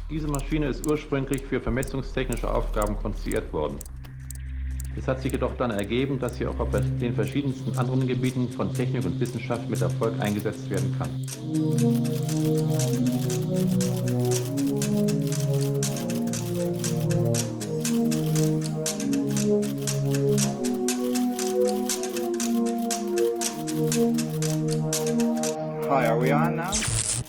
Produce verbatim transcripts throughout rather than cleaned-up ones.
Diese Maschine ist ursprünglich für vermessungstechnische Aufgaben konstruiert worden. Es hat sich jedoch dann ergeben, dass sie auch auf den verschiedensten anderen Gebieten von Technik und Wissenschaft mit Erfolg eingesetzt werden kann. Hi, are we on now?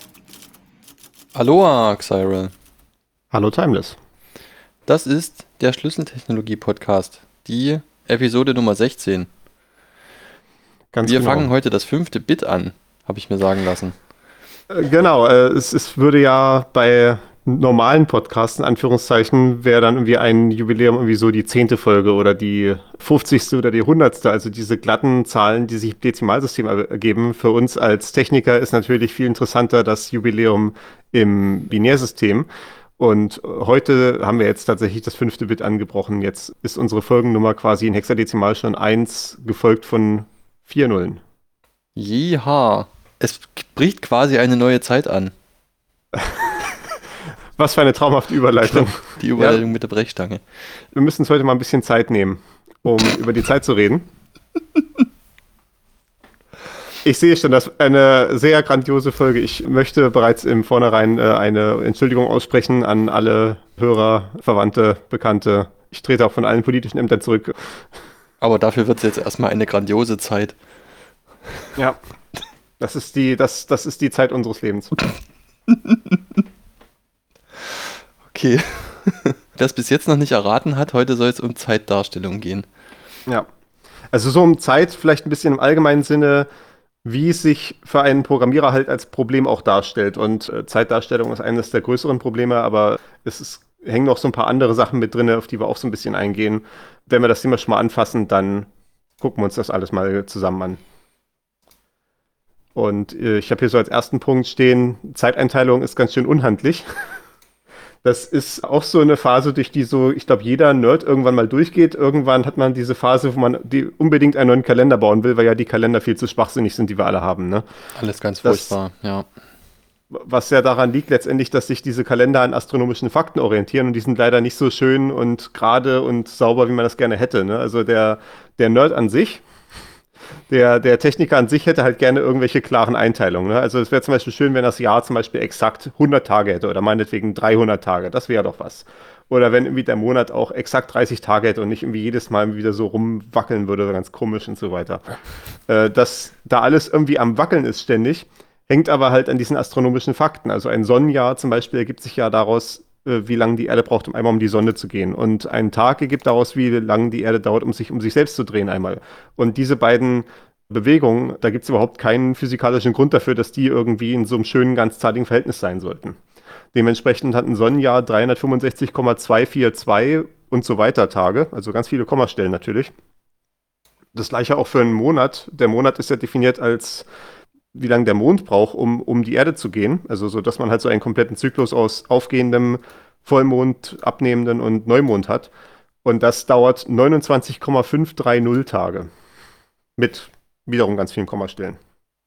Aloha, Xyrel. Hallo Timeless. Das ist der Schlüsseltechnologie-Podcast, die Episode Nummer sechzehn. Ganz Wir genau. fangen heute das fünfte Bit an, habe ich mir sagen lassen. Äh, Genau, äh, es, es würde ja bei normalen Podcasts, in Anführungszeichen, wäre dann irgendwie ein Jubiläum irgendwie so die zehnte Folge oder die fünfzigste oder die hundertste. Also diese glatten Zahlen, die sich im Dezimalsystem er- ergeben. Für uns als Techniker ist natürlich viel interessanter das Jubiläum im Binärsystem. Und äh, heute haben wir jetzt tatsächlich das fünfte Bit angebrochen. Jetzt ist unsere Folgennummer quasi in Hexadezimal schon eins, gefolgt von vier Nullen. Jeha, es bricht quasi eine neue Zeit an. Was für eine traumhafte Überleitung. Die Überleitung mit der Brechstange. Wir müssen uns heute mal ein bisschen Zeit nehmen, um über die Zeit zu reden. Ich sehe schon, das ist eine sehr grandiose Folge. Ich möchte bereits im Vornherein äh, eine Entschuldigung aussprechen an alle Hörer, Verwandte, Bekannte. Ich trete auch von allen politischen Ämtern zurück. Aber dafür wird es jetzt erstmal eine grandiose Zeit. Ja, das ist die, das, das ist die Zeit unseres Lebens. Okay. Wer es bis jetzt noch nicht erraten hat, heute soll es um Zeitdarstellung gehen. Ja, also so um Zeit vielleicht ein bisschen im allgemeinen Sinne, wie es sich für einen Programmierer halt als Problem auch darstellt. Und äh, Zeitdarstellung ist eines der größeren Probleme, aber es ist, hängen noch so ein paar andere Sachen mit drin, auf die wir auch so ein bisschen eingehen. Wenn wir das Thema schon mal anfassen, dann gucken wir uns das alles mal zusammen an. Und äh, ich habe hier so als ersten Punkt stehen, Zeiteinteilung ist ganz schön unhandlich. Das ist auch so eine Phase, durch die so, ich glaube, jeder Nerd irgendwann mal durchgeht. Irgendwann hat man diese Phase, wo man die unbedingt einen neuen Kalender bauen will, weil ja die Kalender viel zu schwachsinnig sind, die wir alle haben. Ne? Alles ganz Das- furchtbar, ja. Was ja daran liegt letztendlich, dass sich diese Kalender an astronomischen Fakten orientieren und die sind leider nicht so schön und gerade und sauber, wie man das gerne hätte. Ne? Also der, der Nerd an sich, der, der Techniker an sich hätte halt gerne irgendwelche klaren Einteilungen. Ne? Also es wäre zum Beispiel schön, wenn das Jahr zum Beispiel exakt hundert Tage hätte oder meinetwegen dreihundert Tage. Das wäre doch was. Oder wenn irgendwie der Monat auch exakt dreißig Tage hätte und nicht irgendwie jedes Mal wieder so rumwackeln würde, ganz komisch und so weiter. Äh, dass da alles irgendwie am Wackeln ist ständig, hängt aber halt an diesen astronomischen Fakten. Also ein Sonnenjahr zum Beispiel ergibt sich ja daraus, äh, wie lange die Erde braucht, um einmal um die Sonne zu gehen. Und ein Tag ergibt daraus, wie lange die Erde dauert, um sich um sich selbst zu drehen einmal. Und diese beiden Bewegungen, da gibt es überhaupt keinen physikalischen Grund dafür, dass die irgendwie in so einem schönen ganzzahligen Verhältnis sein sollten. Dementsprechend hat ein Sonnenjahr dreihundertfünfundsechzig Komma zweihundertvierundzwanzig und so weiter Tage, also ganz viele Kommastellen natürlich. Das gleiche auch für einen Monat. Der Monat ist ja definiert als wie lange der Mond braucht, um, um die Erde zu gehen. Also so, dass man halt so einen kompletten Zyklus aus aufgehendem, Vollmond, abnehmenden und Neumond hat. Und das dauert neunundzwanzig Komma fünfhundertdreißig Tage. Mit wiederum ganz vielen Kommastellen.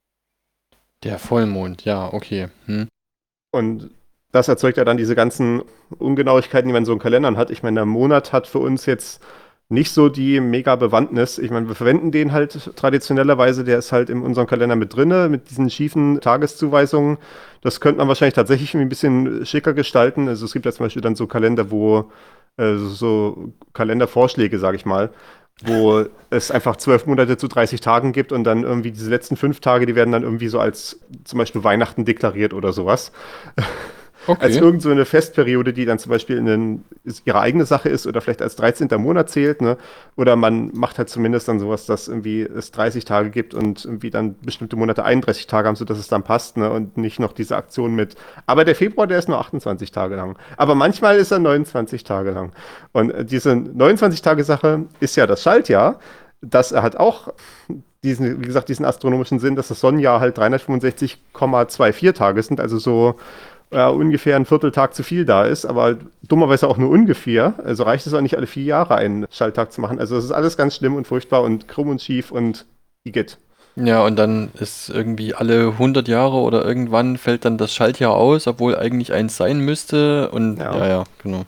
Der Vollmond, ja, okay. Hm. Und das erzeugt ja dann diese ganzen Ungenauigkeiten, die man in so in Kalendern hat. Ich meine, der Monat hat für uns jetzt nicht so die mega Bewandtnis. Ich meine, wir verwenden den halt traditionellerweise, der ist halt in unserem Kalender mit drinne, mit diesen schiefen Tageszuweisungen. Das könnte man wahrscheinlich tatsächlich irgendwie ein bisschen schicker gestalten. Also es gibt ja zum Beispiel dann so Kalender, wo äh, so Kalendervorschläge, sage ich mal, wo es einfach zwölf Monate zu dreißig Tagen gibt und dann irgendwie diese letzten fünf Tage, die werden dann irgendwie so als zum Beispiel Weihnachten deklariert oder sowas. Als Okay. irgend so eine Festperiode, die dann zum Beispiel in den, ist ihre eigene Sache ist oder vielleicht als dreizehnter Monat zählt, ne? Oder man macht halt zumindest dann sowas, dass irgendwie es dreißig Tage gibt und irgendwie dann bestimmte Monate einunddreißig Tage haben, sodass es dann passt, ne? Und nicht noch diese Aktion mit, aber der Februar, der ist nur achtundzwanzig Tage lang. Aber manchmal ist er neunundzwanzig Tage lang. Und äh, diese neunundzwanzig-Tage-Sache ist ja das Schaltjahr. Das hat auch diesen, wie gesagt, diesen astronomischen Sinn, dass das Sonnenjahr halt dreihundertfünfundsechzig Komma vierundzwanzig Tage sind, also so ja, ungefähr ein Vierteltag zu viel da ist, aber dummerweise auch nur ungefähr. Also reicht es auch nicht alle vier Jahre einen Schalttag zu machen. Also es ist alles ganz schlimm und furchtbar und krumm und schief und igitt. Ja, und dann ist irgendwie alle hundert Jahre oder irgendwann fällt dann das Schaltjahr aus, obwohl eigentlich eins sein müsste. Und Ja. ja, ja, genau.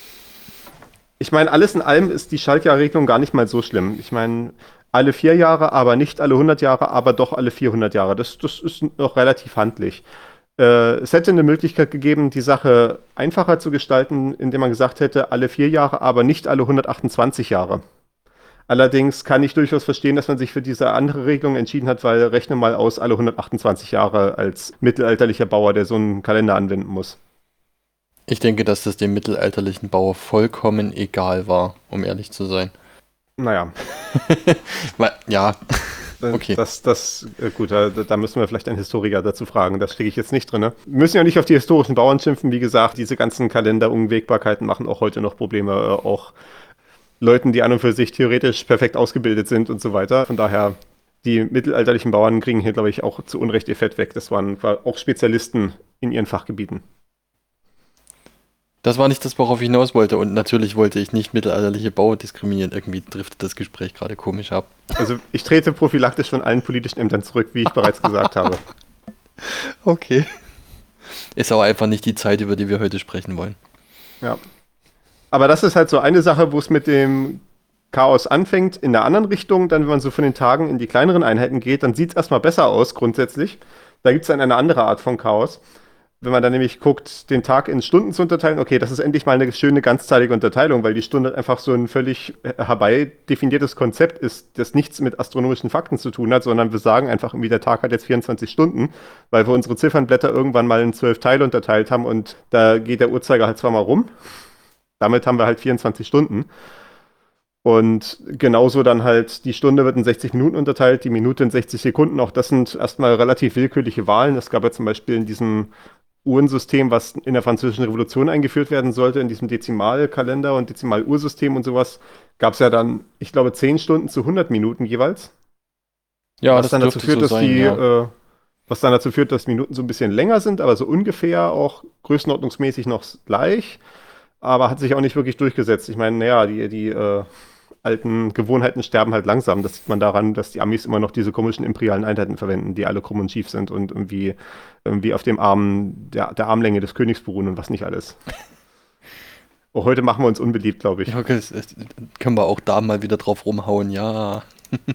Ich meine, alles in allem ist die Schaltjahrregelung gar nicht mal so schlimm. Ich meine, alle vier Jahre, aber nicht alle hundert Jahre, aber doch alle vierhundert Jahre. Das, das ist noch relativ handlich. Äh, es hätte eine Möglichkeit gegeben, die Sache einfacher zu gestalten, indem man gesagt hätte, alle vier Jahre, aber nicht alle hundertachtundzwanzig Jahre. Allerdings kann ich durchaus verstehen, dass man sich für diese andere Regelung entschieden hat, weil rechne mal aus, alle hundertachtundzwanzig Jahre als mittelalterlicher Bauer, der so einen Kalender anwenden muss. Ich denke, dass das dem mittelalterlichen Bauer vollkommen egal war, um ehrlich zu sein. Naja. Weil, ja, okay. Das, das, äh, gut, da, da müssen wir vielleicht einen Historiker dazu fragen. Das stecke ich jetzt nicht drin. Ne? Wir müssen ja nicht auf die historischen Bauern schimpfen. Wie gesagt, diese ganzen Kalenderunwägbarkeiten machen auch heute noch Probleme. Äh, auch Leuten, die an und für sich theoretisch perfekt ausgebildet sind und so weiter. Von daher, die mittelalterlichen Bauern kriegen hier, glaube ich, auch zu Unrecht ihr Fett weg. Das waren war auch Spezialisten in ihren Fachgebieten. Das war nicht das, worauf ich hinaus wollte. Und natürlich wollte ich nicht mittelalterliche Bauern diskriminieren. Irgendwie driftet das Gespräch gerade komisch ab. Also ich trete prophylaktisch von allen politischen Ämtern zurück, wie ich bereits gesagt habe. Okay. Ist aber einfach nicht die Zeit, über die wir heute sprechen wollen. Ja. Aber das ist halt so eine Sache, wo es mit dem Chaos anfängt. In der anderen Richtung, dann wenn man so von den Tagen in die kleineren Einheiten geht, dann sieht es erstmal besser aus grundsätzlich. Da gibt es dann eine andere Art von Chaos. Wenn man dann nämlich guckt, den Tag in Stunden zu unterteilen, okay, das ist endlich mal eine schöne ganzzahlige Unterteilung, weil die Stunde einfach so ein völlig herbei definiertes Konzept ist, das nichts mit astronomischen Fakten zu tun hat, sondern wir sagen einfach, irgendwie der Tag hat jetzt vierundzwanzig Stunden, weil wir unsere Ziffernblätter irgendwann mal in zwölf Teile unterteilt haben und da geht der Uhrzeiger halt zweimal rum. Damit haben wir halt vierundzwanzig Stunden. Und genauso dann halt, die Stunde wird in sechzig Minuten unterteilt, die Minute in sechzig Sekunden. Auch das sind erstmal relativ willkürliche Wahlen. Es gab ja zum Beispiel in diesem Uhrensystem, was in der Französischen Revolution eingeführt werden sollte, in diesem Dezimalkalender und Dezimaluhrsystem und sowas, gab es ja dann, ich glaube, zehn Stunden zu hundert Minuten jeweils. Ja, was das dann dazu dürfte führt, so dass sein, die, ja. äh, was dann dazu führt, dass Minuten so ein bisschen länger sind, aber so ungefähr auch größenordnungsmäßig noch gleich, aber hat sich auch nicht wirklich durchgesetzt. Ich meine, naja, die, die äh, alten Gewohnheiten sterben halt langsam. Das sieht man daran, dass die Amis immer noch diese komischen imperialen Einheiten verwenden, die alle krumm und schief sind und irgendwie, irgendwie auf dem Arm, der, der Armlänge des Königs beruhen und was nicht alles. Oh, heute machen wir uns unbeliebt, glaube ich. Ja, okay, das, das können wir auch da mal wieder drauf rumhauen, ja.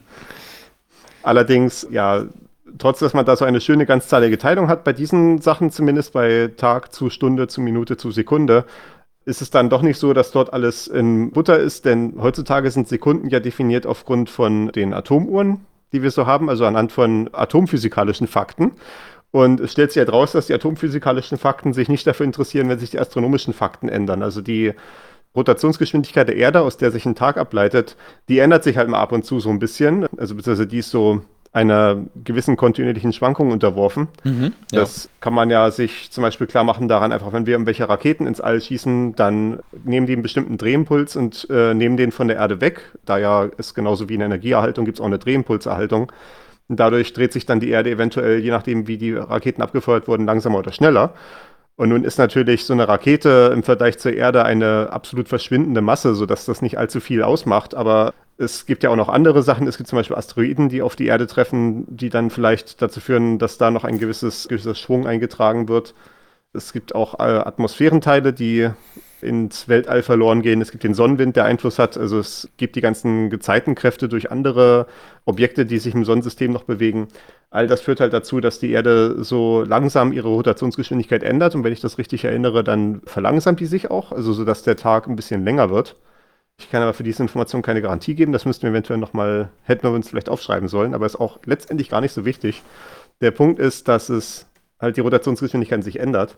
Allerdings, ja, trotz dass man da so eine schöne ganzzahlige Teilung hat, bei diesen Sachen zumindest bei Tag zu Stunde zu Minute zu Sekunde, ist es dann doch nicht so, dass dort alles in Butter ist, denn heutzutage sind Sekunden ja definiert aufgrund von den Atomuhren, die wir so haben, also anhand von atomphysikalischen Fakten. Und es stellt sich halt raus, dass die atomphysikalischen Fakten sich nicht dafür interessieren, wenn sich die astronomischen Fakten ändern. Also die Rotationsgeschwindigkeit der Erde, aus der sich ein Tag ableitet, die ändert sich halt mal ab und zu so ein bisschen. Also beziehungsweise die ist so einer gewissen kontinuierlichen Schwankung unterworfen. Mhm, ja. Das kann man ja sich zum Beispiel klar machen daran, einfach wenn wir irgendwelche Raketen ins All schießen, dann nehmen die einen bestimmten Drehimpuls und äh, nehmen den von der Erde weg. Da ja ist genauso wie in der Energieerhaltung, gibt es auch eine Drehimpulserhaltung. Und dadurch dreht sich dann die Erde eventuell, je nachdem wie die Raketen abgefeuert wurden, langsamer oder schneller. Und nun ist natürlich so eine Rakete im Vergleich zur Erde eine absolut verschwindende Masse, sodass das nicht allzu viel ausmacht. Aber es gibt ja auch noch andere Sachen. Es gibt zum Beispiel Asteroiden, die auf die Erde treffen, die dann vielleicht dazu führen, dass da noch ein gewisses, gewisser Schwung eingetragen wird. Es gibt auch äh, Atmosphärenteile, die ins Weltall verloren gehen. Es gibt den Sonnenwind, der Einfluss hat. Also es gibt die ganzen Gezeitenkräfte durch andere Objekte, die sich im Sonnensystem noch bewegen. All das führt halt dazu, dass die Erde so langsam ihre Rotationsgeschwindigkeit ändert. Und wenn ich das richtig erinnere, dann verlangsamt die sich auch, also so dass der Tag ein bisschen länger wird. Ich kann aber für diese Information keine Garantie geben. Das müssten wir eventuell nochmal, hätten wir uns vielleicht aufschreiben sollen, aber ist auch letztendlich gar nicht so wichtig. Der Punkt ist, dass es halt die Rotationsgeschwindigkeit sich ändert.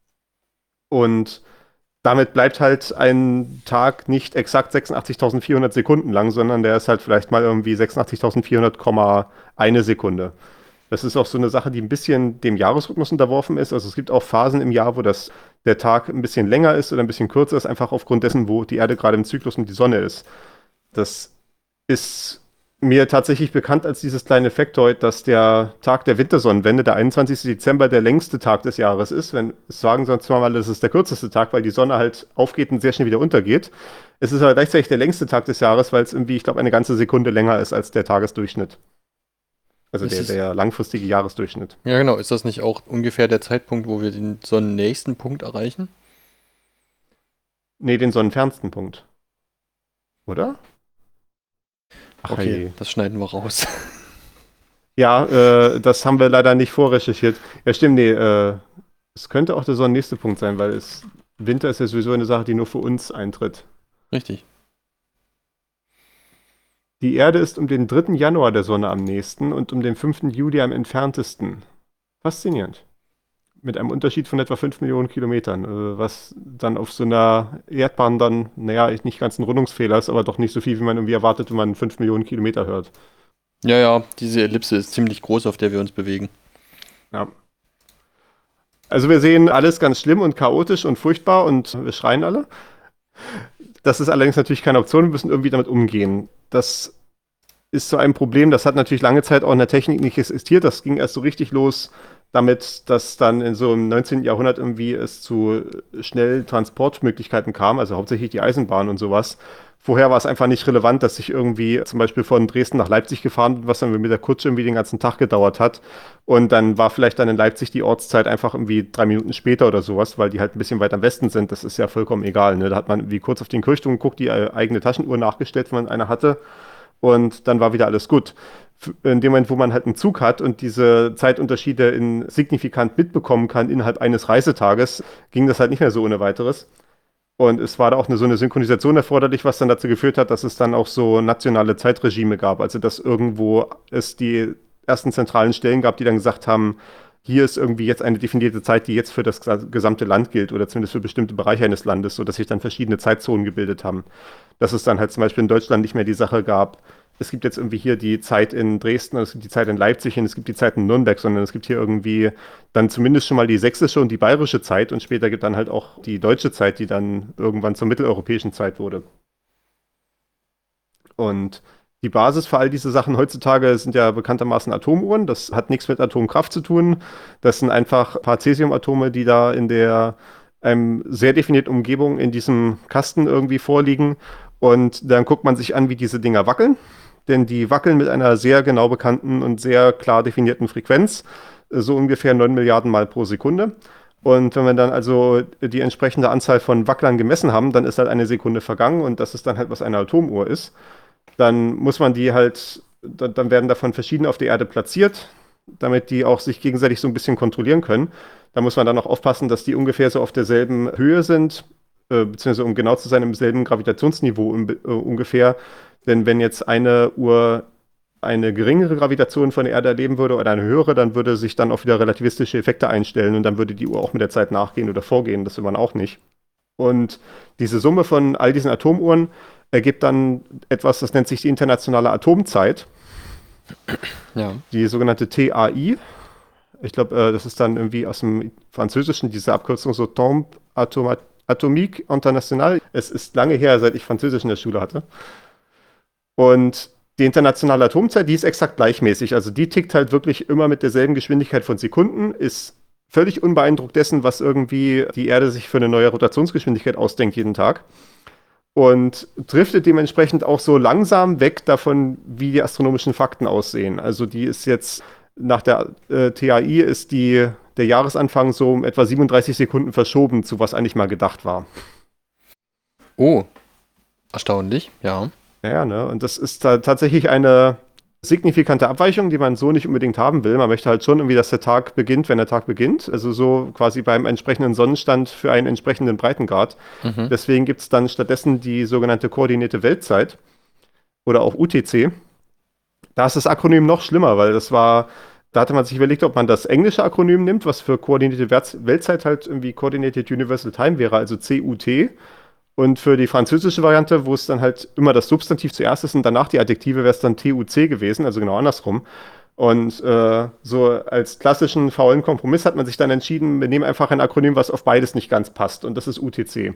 Und damit bleibt halt ein Tag nicht exakt sechsundachtzigtausendvierhundert Sekunden lang, sondern der ist halt vielleicht mal irgendwie sechsundachtzigtausendvierhundert, eine Sekunde. Das ist auch so eine Sache, die ein bisschen dem Jahresrhythmus unterworfen ist. Also es gibt auch Phasen im Jahr, wo das, der Tag ein bisschen länger ist oder ein bisschen kürzer ist, einfach aufgrund dessen, wo die Erde gerade im Zyklus um die Sonne ist. Das ist mir tatsächlich bekannt als dieses kleine Faktoid, dass der Tag der Wintersonnenwende, der einundzwanzigste Dezember, der längste Tag des Jahres ist. Wenn es sagen sonst mal, das ist der kürzeste Tag, weil die Sonne halt aufgeht und sehr schnell wieder untergeht. Es ist aber gleichzeitig der längste Tag des Jahres, weil es irgendwie, ich glaube, eine ganze Sekunde länger ist als der Tagesdurchschnitt. Also Ist der, es- der langfristige Jahresdurchschnitt. Ja, genau. Ist das nicht auch ungefähr der Zeitpunkt, wo wir den so einen nächsten Punkt erreichen? Nee, den sonnenfernsten Punkt. Oder? Ach Okay, je. das schneiden wir raus. Ja, äh, das haben wir leider nicht vorrecherchiert. Ja, stimmt, nee, äh, es könnte auch der sonnennächste Punkt sein, weil es, Winter ist ja sowieso eine Sache, die nur für uns eintritt. Richtig. Die Erde ist um den dritten Januar der Sonne am nächsten und um den fünften Juli am entferntesten. Faszinierend. Mit einem Unterschied von etwa fünf Millionen Kilometern, äh, was dann auf so einer Erdbahn dann, naja, nicht ganz ein Rundungsfehler ist, aber doch nicht so viel, wie man irgendwie erwartet, wenn man fünf Millionen Kilometer hört. Ja, ja, diese Ellipse ist ziemlich groß, auf der wir uns bewegen. Ja. Also wir sehen alles ganz schlimm und chaotisch und furchtbar und wir schreien alle. Das ist allerdings natürlich keine Option, wir müssen irgendwie damit umgehen. Das ist so ein Problem, das hat natürlich lange Zeit auch in der Technik nicht existiert. Das ging erst so richtig los damit, dass dann in so im neunzehnten. Jahrhundert irgendwie es zu schnell Transportmöglichkeiten kam, also hauptsächlich die Eisenbahn und sowas. Vorher war es einfach nicht relevant, dass ich irgendwie zum Beispiel von Dresden nach Leipzig gefahren bin, was dann mit der Kutsche irgendwie den ganzen Tag gedauert hat. Und dann war vielleicht dann in Leipzig die Ortszeit einfach irgendwie drei Minuten später oder sowas, weil die halt ein bisschen weiter am Westen sind. Das ist ja vollkommen egal. Ne? Da hat man irgendwie kurz auf den Kirchturm geguckt, die äh, eigene Taschenuhr nachgestellt, wenn man eine hatte. Und dann war wieder alles gut. F- In dem Moment, wo man halt einen Zug hat und diese Zeitunterschiede in signifikant mitbekommen kann innerhalb eines Reisetages, ging das halt nicht mehr so ohne weiteres. Und es war da auch eine, so eine Synchronisation erforderlich, was dann dazu geführt hat, dass es dann auch so nationale Zeitregime gab. Also dass irgendwo es die ersten zentralen Stellen gab, die dann gesagt haben, hier ist irgendwie jetzt eine definierte Zeit, die jetzt für das gesa- gesamte Land gilt oder zumindest für bestimmte Bereiche eines Landes, sodass sich dann verschiedene Zeitzonen gebildet haben. Dass es dann halt zum Beispiel in Deutschland nicht mehr die Sache gab, es gibt jetzt irgendwie hier die Zeit in Dresden, es gibt die Zeit in Leipzig und es gibt die Zeit in Nürnberg, sondern es gibt hier irgendwie dann zumindest schon mal die sächsische und die bayerische Zeit und später gibt dann halt auch die deutsche Zeit, die dann irgendwann zur mitteleuropäischen Zeit wurde. Und die Basis für all diese Sachen heutzutage sind ja bekanntermaßen Atomuhren. Das hat nichts mit Atomkraft zu tun. Das sind einfach ein paar Cäsiumatome, die da in der einem sehr definierten Umgebung in diesem Kasten irgendwie vorliegen. Und dann guckt man sich an, wie diese Dinger wackeln. Denn die wackeln mit einer sehr genau bekannten und sehr klar definierten Frequenz, äh, so ungefähr neun Milliarden Mal pro Sekunde. Und wenn wir dann also die entsprechende Anzahl von Wacklern gemessen haben, dann ist halt eine Sekunde vergangen und das ist dann halt, was eine Atomuhr ist. Dann muss man die halt, dann, dann werden davon verschiedene auf der Erde platziert, damit die auch sich gegenseitig so ein bisschen kontrollieren können. Da muss man dann auch aufpassen, dass die ungefähr so auf derselben Höhe sind, äh, beziehungsweise um genau zu sein, im selben Gravitationsniveau um, äh, ungefähr. Denn wenn jetzt eine Uhr eine geringere Gravitation von der Erde erleben würde oder eine höhere, dann würde sich dann auch wieder relativistische Effekte einstellen und dann würde die Uhr auch mit der Zeit nachgehen oder vorgehen. Das will man auch nicht. Und diese Summe von all diesen Atomuhren ergibt dann etwas, das nennt sich die internationale Atomzeit, Ja. die sogenannte T A I. Ich glaube, äh, das ist dann irgendwie aus dem Französischen, diese Abkürzung so Temps Atoma- Atomique International. Es ist lange her, seit ich Französisch in der Schule hatte. Und die internationale Atomzeit, die ist exakt gleichmäßig. Also die tickt halt wirklich immer mit derselben Geschwindigkeit von Sekunden, ist völlig unbeeindruckt dessen, was irgendwie die Erde sich für eine neue Rotationsgeschwindigkeit ausdenkt jeden Tag. Und driftet dementsprechend auch so langsam weg davon, wie die astronomischen Fakten aussehen. Also die ist jetzt, nach der äh, T A I ist die, der Jahresanfang so um etwa siebenunddreißig Sekunden verschoben, zu was eigentlich mal gedacht war. Oh, erstaunlich, ja. Ja, ne? Und das ist ta- tatsächlich eine signifikante Abweichung, die man so nicht unbedingt haben will. Man möchte halt schon irgendwie, dass der Tag beginnt, wenn der Tag beginnt. Also so quasi beim entsprechenden Sonnenstand für einen entsprechenden Breitengrad. Mhm. Deswegen gibt es dann stattdessen die sogenannte koordinierte Weltzeit oder auch U T C. Da ist das Akronym noch schlimmer, weil das war, da hatte man sich überlegt, ob man das englische Akronym nimmt, was für koordinierte Werts- Weltzeit halt irgendwie Coordinated Universal Time wäre, also C U T. Und für die französische Variante, wo es dann halt immer das Substantiv zuerst ist und danach die Adjektive, wäre es dann T U C gewesen, also genau andersrum. Und äh, so als klassischen faulen Kompromiss hat man sich dann entschieden, wir nehmen einfach ein Akronym, was auf beides nicht ganz passt. Und das ist U T C.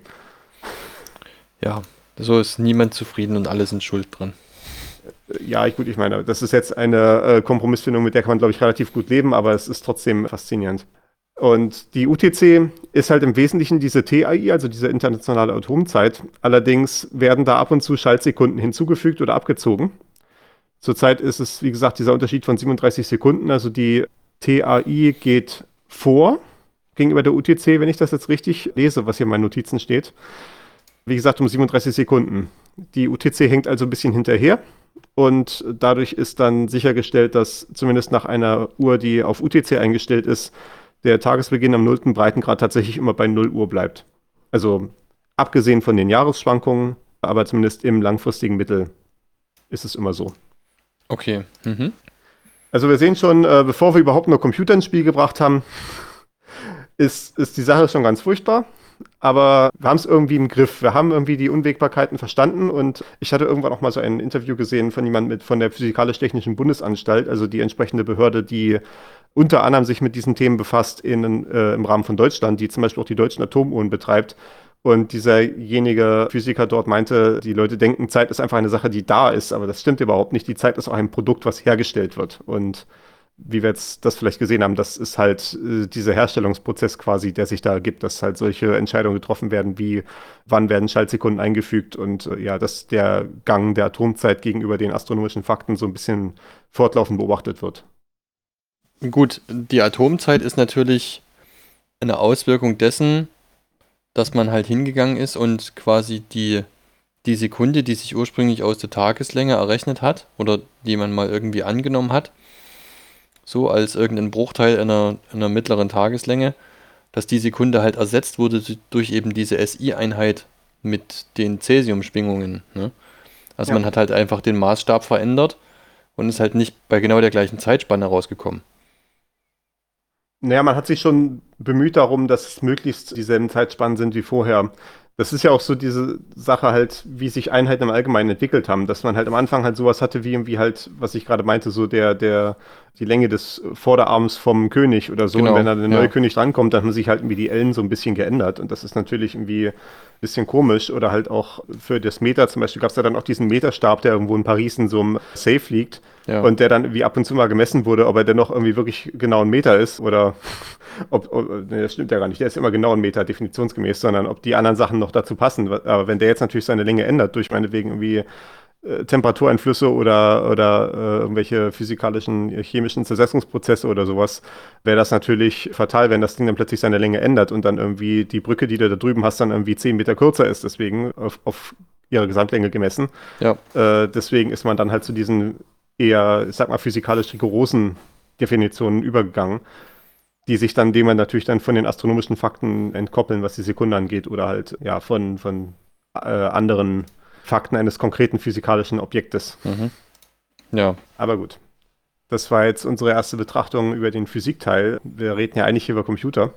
Ja, so ist niemand zufrieden und alle sind schuld dran. Ja, ich, gut, ich meine, das ist jetzt eine äh, Kompromissfindung, mit der kann man, glaube ich, relativ gut leben, aber es ist trotzdem faszinierend. Und die U T C ist halt im Wesentlichen diese T A I, also diese internationale Atomzeit. Allerdings werden da ab und zu Schaltsekunden hinzugefügt oder abgezogen. Zurzeit ist es, wie gesagt, dieser Unterschied von siebenunddreißig Sekunden. Also die T A I geht vor gegenüber der U T C, wenn ich das jetzt richtig lese, was hier in meinen Notizen steht. Wie gesagt, um siebenunddreißig Sekunden. Die U T C hängt also ein bisschen hinterher. Und dadurch ist dann sichergestellt, dass zumindest nach einer Uhr, die auf U T C eingestellt ist, der Tagesbeginn am nullten Breitengrad tatsächlich immer bei null Uhr bleibt. Also abgesehen von den Jahresschwankungen, aber zumindest im langfristigen Mittel ist es immer so. Okay. Mhm. Also wir sehen schon, äh, bevor wir überhaupt nur Computer ins Spiel gebracht haben, ist, ist die Sache schon ganz furchtbar. Aber wir haben es irgendwie im Griff. Wir haben irgendwie die Unwägbarkeiten verstanden und ich hatte irgendwann auch mal so ein Interview gesehen von jemandem mit von der Physikalisch-Technischen Bundesanstalt, also die entsprechende Behörde, die unter anderem sich mit diesen Themen befasst in, äh, im Rahmen von Deutschland, die zum Beispiel auch die deutschen Atomuhren betreibt. Und dieserjenige Physiker dort meinte, die Leute denken, Zeit ist einfach eine Sache, die da ist, aber das stimmt überhaupt nicht. Die Zeit ist auch ein Produkt, was hergestellt wird. Und wie wir jetzt das vielleicht gesehen haben, das ist halt äh, dieser Herstellungsprozess quasi, der sich da ergibt, dass halt solche Entscheidungen getroffen werden, wie wann werden Schaltsekunden eingefügt und äh, ja, dass der Gang der Atomzeit gegenüber den astronomischen Fakten so ein bisschen fortlaufend beobachtet wird. Gut, die Atomzeit ist natürlich eine Auswirkung dessen, dass man halt hingegangen ist und quasi die, die Sekunde, die sich ursprünglich aus der Tageslänge errechnet hat oder die man mal irgendwie angenommen hat, so als irgendein Bruchteil einer, einer mittleren Tageslänge, dass die Sekunde halt ersetzt wurde durch eben diese S I-Einheit mit den Cäsiumschwingungen. Ne? Also Ja. man hat halt einfach den Maßstab verändert und ist halt nicht bei genau der gleichen Zeitspanne rausgekommen. Naja, man hat sich schon bemüht darum, dass es möglichst dieselben Zeitspannen sind wie vorher. Das ist ja auch so diese Sache halt, wie sich Einheiten im Allgemeinen entwickelt haben, dass man halt am Anfang halt sowas hatte wie irgendwie halt, was ich gerade meinte, so der, der, die Länge des Vorderarms vom König oder so. Genau, Und wenn da der neue ja. König drankommt, dann haben sich halt irgendwie die Ellen so ein bisschen geändert. Und das ist natürlich irgendwie ein bisschen komisch. Oder halt auch für das Meter zum Beispiel gab es ja dann auch diesen Meterstab, der irgendwo in Paris in so einem Safe liegt. Ja. Und der dann irgendwie ab und zu mal gemessen wurde, ob er denn noch irgendwie wirklich genau ein Meter ist oder ob, ob nee, das stimmt ja gar nicht, der ist immer genau ein Meter definitionsgemäß, sondern ob die anderen Sachen noch dazu passen. Aber wenn der jetzt natürlich seine Länge ändert, durch meinetwegen irgendwie äh, Temperatureinflüsse oder, oder äh, irgendwelche physikalischen, äh, chemischen Zersetzungsprozesse oder sowas, wäre das natürlich fatal, wenn das Ding dann plötzlich seine Länge ändert und dann irgendwie die Brücke, die du da drüben hast, dann irgendwie zehn Meter kürzer ist, deswegen auf, auf ihre Gesamtlänge gemessen. Ja. Äh, deswegen ist man dann halt zu diesen eher, ich sag mal, physikalisch rigorosen Definitionen übergegangen, die sich dann, dem man natürlich dann von den astronomischen Fakten entkoppeln, was die Sekunde angeht, oder halt ja von, von äh, anderen Fakten eines konkreten physikalischen Objektes. Mhm. Ja. Aber gut. Das war jetzt unsere erste Betrachtung über den Physikteil. Wir reden ja eigentlich hier über Computer.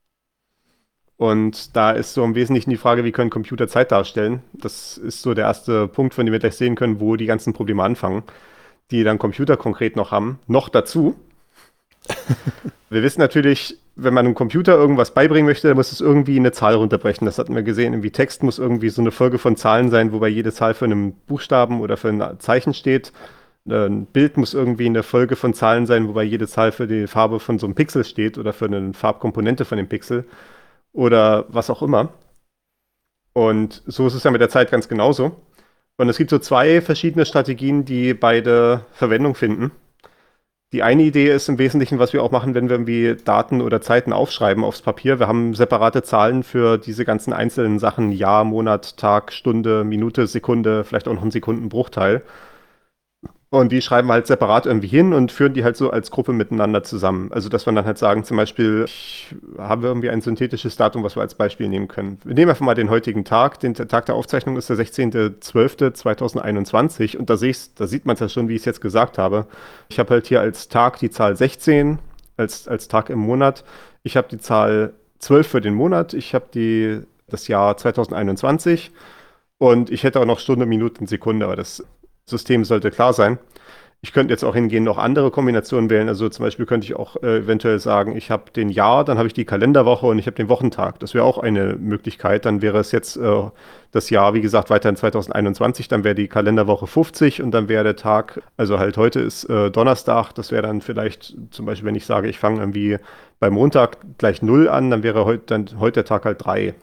Und da ist so im Wesentlichen die Frage, wie können Computer Zeit darstellen? Das ist so der erste Punkt, von dem wir gleich sehen können, wo die ganzen Probleme anfangen, die dann Computer konkret noch haben. Noch dazu. Wir wissen natürlich, wenn man einem Computer irgendwas beibringen möchte, dann muss es irgendwie eine Zahl runterbrechen. Das hatten wir gesehen. Irgendwie Text muss irgendwie so eine Folge von Zahlen sein, wobei jede Zahl für einen Buchstaben oder für ein Zeichen steht. Ein Bild muss irgendwie eine Folge von Zahlen sein, wobei jede Zahl für die Farbe von so einem Pixel steht oder für eine Farbkomponente von dem Pixel oder was auch immer. Und so ist es ja mit der Zeit ganz genauso. Und es gibt so zwei verschiedene Strategien, die beide Verwendung finden. Die eine Idee ist im Wesentlichen, was wir auch machen, wenn wir irgendwie Daten oder Zeiten aufschreiben aufs Papier. Wir haben separate Zahlen für diese ganzen einzelnen Sachen, Jahr, Monat, Tag, Stunde, Minute, Sekunde, vielleicht auch noch einen Sekundenbruchteil. Und die schreiben wir halt separat irgendwie hin und führen die halt so als Gruppe miteinander zusammen. Also dass wir dann halt sagen, zum Beispiel, ich habe irgendwie ein synthetisches Datum, was wir als Beispiel nehmen können. Wir nehmen einfach mal den heutigen Tag. Den Tag der Aufzeichnung ist der sechzehnter zwölfter zweitausendeinundzwanzig. Und da, sehe ich's, da sieht man es ja schon, wie ich es jetzt gesagt habe. Ich habe halt hier als Tag die Zahl sechzehn, als, als Tag im Monat. Ich habe die Zahl zwölf für den Monat. Ich habe die, das Jahr zweitausendeinundzwanzig. Und ich hätte auch noch Stunde, Minuten, Sekunde, aber das System sollte klar sein. Ich könnte jetzt auch hingehen, noch andere Kombinationen wählen. Also zum Beispiel könnte ich auch äh, eventuell sagen, ich habe den Jahr, dann habe ich die Kalenderwoche und ich habe den Wochentag. Das wäre auch eine Möglichkeit. Dann wäre es jetzt äh, das Jahr, wie gesagt, weiterhin zweitausendeinundzwanzig. Dann wäre die Kalenderwoche fünfzig und dann wäre der Tag, also halt heute ist äh, Donnerstag. Das wäre dann vielleicht zum Beispiel, wenn ich sage, ich fange irgendwie beim Montag gleich null an, dann wäre heut, dann heute der Tag halt drei.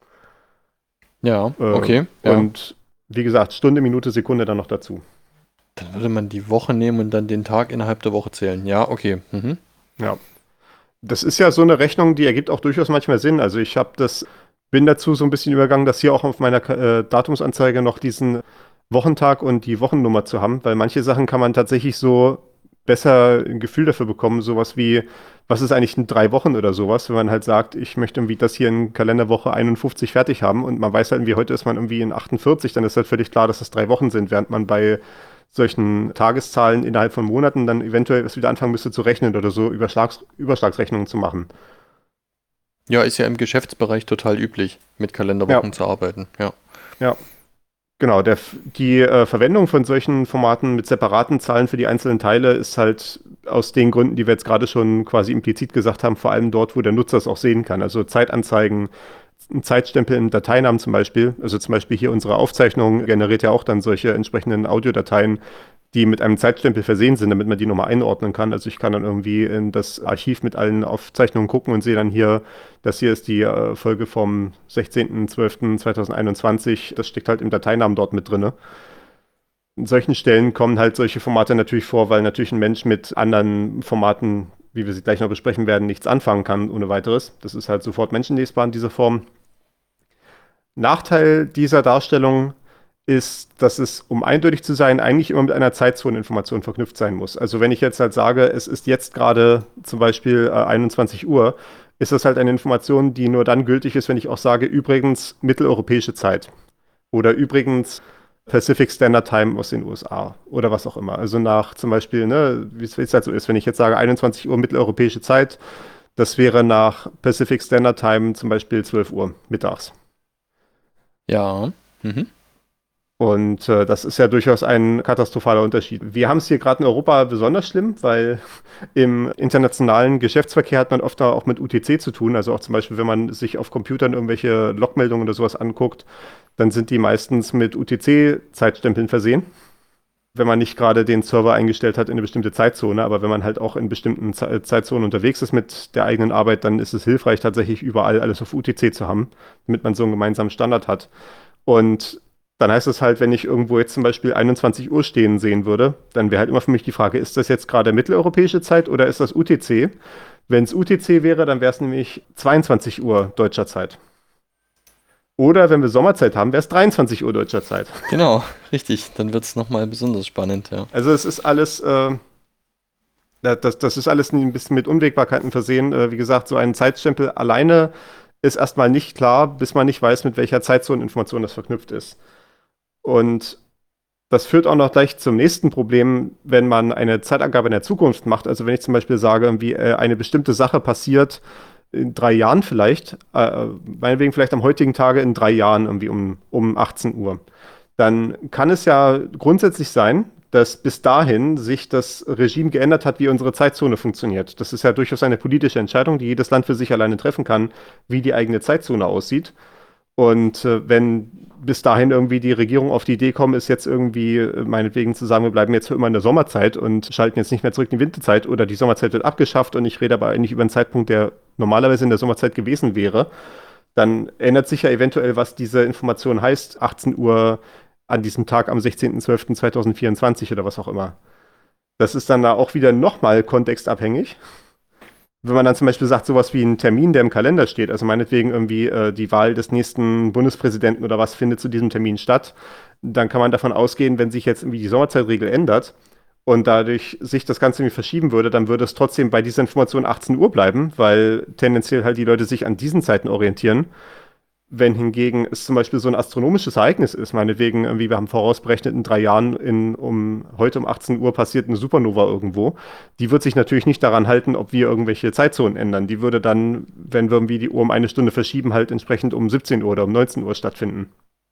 Ja, Äh, okay. Ja. Und wie gesagt, Stunde, Minute, Sekunde dann noch dazu. Dann würde man die Woche nehmen und dann den Tag innerhalb der Woche zählen. Ja, okay. Mhm. Ja. Das ist ja so eine Rechnung, die ergibt auch durchaus manchmal Sinn. Also ich habe das, bin dazu so ein bisschen übergegangen, dass hier auch auf meiner äh, Datumsanzeige noch diesen Wochentag und die Wochennummer zu haben, weil manche Sachen kann man tatsächlich so besser ein Gefühl dafür bekommen, sowas wie, was ist eigentlich in drei Wochen oder sowas, wenn man halt sagt, ich möchte irgendwie das hier in Kalenderwoche einundfünfzig fertig haben und man weiß halt irgendwie, heute ist man irgendwie in achtundvierzig, dann ist halt völlig klar, dass das drei Wochen sind, während man bei solchen Tageszahlen innerhalb von Monaten dann eventuell erst wieder anfangen müsste zu rechnen oder so Überschlags Überschlagsrechnungen zu machen. Ja, ist ja im Geschäftsbereich total üblich, mit Kalenderwochen Ja. zu arbeiten. Ja. Ja. Genau, der, die äh, Verwendung von solchen Formaten mit separaten Zahlen für die einzelnen Teile ist halt aus den Gründen, die wir jetzt gerade schon quasi implizit gesagt haben, vor allem dort, wo der Nutzer es auch sehen kann. Also Zeitanzeigen, ein Zeitstempel im Dateinamen zum Beispiel. Also zum Beispiel hier unsere Aufzeichnung generiert ja auch dann solche entsprechenden Audiodateien, die mit einem Zeitstempel versehen sind, damit man die nochmal einordnen kann. Also ich kann dann irgendwie in das Archiv mit allen Aufzeichnungen gucken und sehe dann hier, das hier ist die äh, Folge vom sechzehnten zwölften zweitausendeinundzwanzig. Das steckt halt im Dateinamen dort mit drin. In solchen Stellen kommen halt solche Formate natürlich vor, weil natürlich ein Mensch mit anderen Formaten, wie wir sie gleich noch besprechen werden, nichts anfangen kann ohne weiteres. Das ist halt sofort menschenlesbar in dieser Form. Nachteil dieser Darstellung ist, dass es, um eindeutig zu sein, eigentlich immer mit einer Zeitzoneninformation verknüpft sein muss. Also wenn ich jetzt halt sage, es ist jetzt gerade zum Beispiel äh, einundzwanzig Uhr, ist das halt eine Information, die nur dann gültig ist, wenn ich auch sage, übrigens mitteleuropäische Zeit oder übrigens Pacific Standard Time aus den U S A oder was auch immer. Also nach zum Beispiel, ne, wie es halt so ist, wenn ich jetzt sage einundzwanzig Uhr mitteleuropäische Zeit, das wäre nach Pacific Standard Time zum Beispiel zwölf Uhr mittags. Ja. Mhm. Und äh, das ist ja durchaus ein katastrophaler Unterschied. Wir haben es hier gerade in Europa besonders schlimm, weil im internationalen Geschäftsverkehr hat man oft auch mit U T C zu tun. Also auch zum Beispiel, wenn man sich auf Computern irgendwelche Logmeldungen oder sowas anguckt, dann sind die meistens mit U T C-Zeitstempeln versehen. Wenn man nicht gerade den Server eingestellt hat in eine bestimmte Zeitzone, aber wenn man halt auch in bestimmten Ze Zeitzonen unterwegs ist mit der eigenen Arbeit, dann ist es hilfreich, tatsächlich überall alles auf U T C zu haben, damit man so einen gemeinsamen Standard hat. Und dann heißt es halt, wenn ich irgendwo jetzt zum Beispiel einundzwanzig Uhr stehen sehen würde, dann wäre halt immer für mich die Frage, ist das jetzt gerade mitteleuropäische Zeit oder ist das U T C? Wenn es U T C wäre, dann wäre es nämlich zweiundzwanzig Uhr deutscher Zeit. Oder wenn wir Sommerzeit haben, wäre es dreiundzwanzig Uhr deutscher Zeit. Genau, richtig. Dann wird es nochmal besonders spannend, ja. Also es ist alles, äh, das, das ist alles ein bisschen mit Unwägbarkeiten versehen. Äh, wie gesagt, so ein Zeitstempel alleine ist erstmal nicht klar, bis man nicht weiß, mit welcher Zeitzoneninformation das verknüpft ist. Und das führt auch noch gleich zum nächsten Problem, wenn man eine Zeitangabe in der Zukunft macht. Also wenn ich zum Beispiel sage, wie äh, eine bestimmte Sache passiert in drei Jahren vielleicht, äh, meinetwegen vielleicht am heutigen Tage in drei Jahren irgendwie um, um achtzehn Uhr, dann kann es ja grundsätzlich sein, dass bis dahin sich das Regime geändert hat, wie unsere Zeitzone funktioniert. Das ist ja durchaus eine politische Entscheidung, die jedes Land für sich alleine treffen kann, wie die eigene Zeitzone aussieht. Und äh, wenn bis dahin irgendwie die Regierung auf die Idee kommt, ist jetzt irgendwie äh, meinetwegen zu sagen, wir bleiben jetzt für immer in der Sommerzeit und schalten jetzt nicht mehr zurück in die Winterzeit oder die Sommerzeit wird abgeschafft und ich rede aber eigentlich über einen Zeitpunkt, der normalerweise in der Sommerzeit gewesen wäre, dann ändert sich ja eventuell, was diese Information heißt, achtzehn Uhr an diesem Tag am sechzehnten zwölften zweitausendvierundzwanzig oder was auch immer. Das ist dann da auch wieder nochmal kontextabhängig. Wenn man dann zum Beispiel sagt, sowas wie ein Termin, der im Kalender steht, also meinetwegen irgendwie äh, die Wahl des nächsten Bundespräsidenten oder was findet zu diesem Termin statt, dann kann man davon ausgehen, wenn sich jetzt irgendwie die Sommerzeitregel ändert und dadurch sich das Ganze irgendwie verschieben würde, dann würde es trotzdem bei dieser Information achtzehn Uhr bleiben, weil tendenziell halt die Leute sich an diesen Zeiten orientieren. Wenn hingegen es zum Beispiel so ein astronomisches Ereignis ist, meinetwegen, irgendwie, wir haben vorausberechnet, in drei Jahren in, um, heute um achtzehn Uhr passiert eine Supernova irgendwo, die wird sich natürlich nicht daran halten, ob wir irgendwelche Zeitzonen ändern. Die würde dann, wenn wir irgendwie die Uhr um eine Stunde verschieben, halt entsprechend um siebzehn Uhr oder um neunzehn Uhr stattfinden.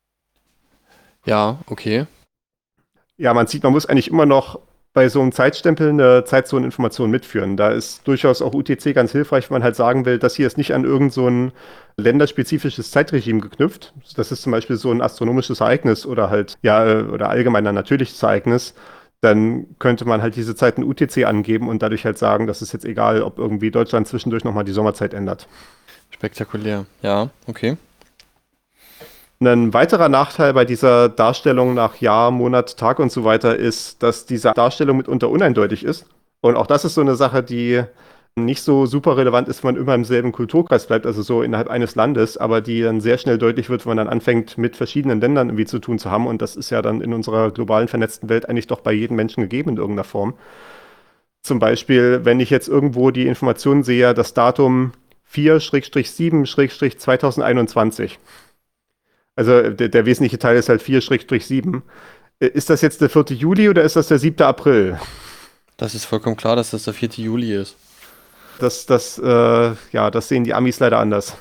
Ja, okay. Ja, man sieht, man muss eigentlich immer noch bei so einem Zeitstempel eine Zeitzoneninformation mitführen. Da ist durchaus auch U T C ganz hilfreich, wenn man halt sagen will, das hier ist nicht an irgend so ein länderspezifisches Zeitregime geknüpft. Das ist zum Beispiel so ein astronomisches Ereignis oder halt, ja, oder allgemein ein natürliches Ereignis. Dann könnte man halt diese Zeit in U T C angeben und dadurch halt sagen, das ist jetzt egal, ob irgendwie Deutschland zwischendurch nochmal die Sommerzeit ändert. Spektakulär. Ja, okay. Ein weiterer Nachteil bei dieser Darstellung nach Jahr, Monat, Tag und so weiter ist, dass diese Darstellung mitunter uneindeutig ist. Und auch das ist so eine Sache, die nicht so super relevant ist, wenn man immer im selben Kulturkreis bleibt, also so innerhalb eines Landes, aber die dann sehr schnell deutlich wird, wenn man dann anfängt, mit verschiedenen Ländern irgendwie zu tun zu haben. Und das ist ja dann in unserer globalen, vernetzten Welt eigentlich doch bei jedem Menschen gegeben in irgendeiner Form. Zum Beispiel, wenn ich jetzt irgendwo die Information sehe, das Datum vier sieben zweitausendeinundzwanzig. Also der, der wesentliche Teil ist halt vier sieben. Ist das jetzt der vierte Juli oder ist das der siebte April? Das ist vollkommen klar, dass das der vierte Juli ist. Das, das, äh, ja, das sehen die Amis leider anders.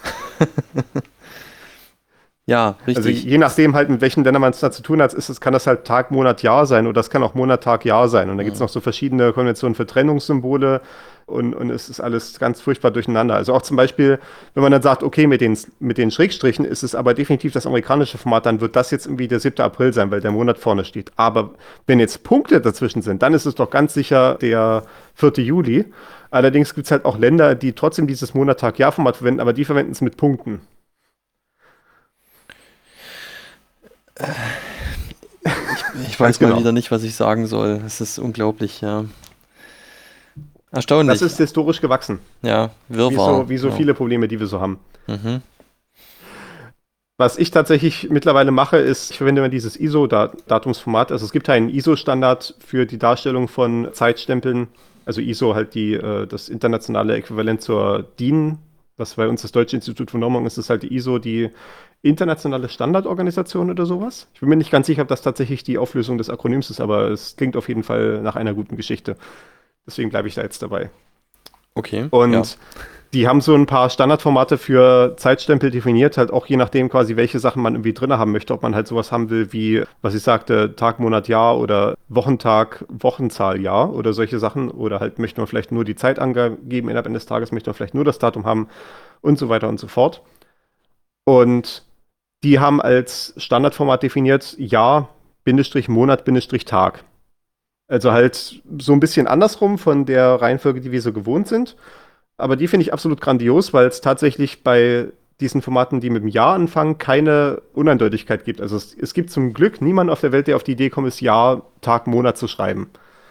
Ja, richtig. Also je nachdem halt, mit welchen Ländern man es da zu tun hat, ist es, kann das halt Tag, Monat, Jahr sein oder das kann auch Monat, Tag, Jahr sein. Und da gibt es noch so verschiedene Konventionen für Trennungssymbole und, und es ist alles ganz furchtbar durcheinander. Also auch zum Beispiel, wenn man dann sagt, okay, mit den, mit den Schrägstrichen ist es aber definitiv das amerikanische Format, dann wird das jetzt irgendwie der siebte April sein, weil der Monat vorne steht. Aber wenn jetzt Punkte dazwischen sind, dann ist es doch ganz sicher der vierte Juli. Allerdings gibt es halt auch Länder, die trotzdem dieses Monat, Tag, Jahr-Format verwenden, aber die verwenden es mit Punkten. Ich, ich weiß mal genau. wieder nicht, was ich sagen soll. Es ist unglaublich, ja. Erstaunlich. Das ist historisch gewachsen. Ja, Wie Wirrwarr. so, wie so ja. viele Probleme, die wir so haben. Mhm. Was ich tatsächlich mittlerweile mache, ist, ich verwende immer dieses I S O-Datumsformat. Also es gibt einen I S O-Standard für die Darstellung von Zeitstempeln. Also I S O halt die, äh, das internationale Äquivalent zur D I N. Was bei uns das Deutsche Institut für Normung ist, ist halt die I S O, die internationale Standardorganisation oder sowas. Ich bin mir nicht ganz sicher, ob das tatsächlich die Auflösung des Akronyms ist, aber es klingt auf jeden Fall nach einer guten Geschichte. Deswegen bleibe ich da jetzt dabei. Okay. Und ja. die haben so ein paar Standardformate für Zeitstempel definiert, halt auch je nachdem quasi, welche Sachen man irgendwie drin haben möchte, ob man halt sowas haben will wie, was ich sagte, Tag, Monat, Jahr oder Wochentag, Wochenzahl, Jahr oder solche Sachen. Oder halt möchte man vielleicht nur die Zeit angeben innerhalb eines Tages, möchte man vielleicht nur das Datum haben und so weiter und so fort. Und die haben als Standardformat definiert Jahr, Bindestrich, Monat, Bindestrich, Tag. Also halt so ein bisschen andersrum von der Reihenfolge, die wir so gewohnt sind. Aber die finde ich absolut grandios, weil es tatsächlich bei diesen Formaten, die mit dem Jahr anfangen, keine Uneindeutigkeit gibt. Also es, es gibt zum Glück niemanden auf der Welt, der auf die Idee kommt, ist Jahr, Tag, Monat zu schreiben.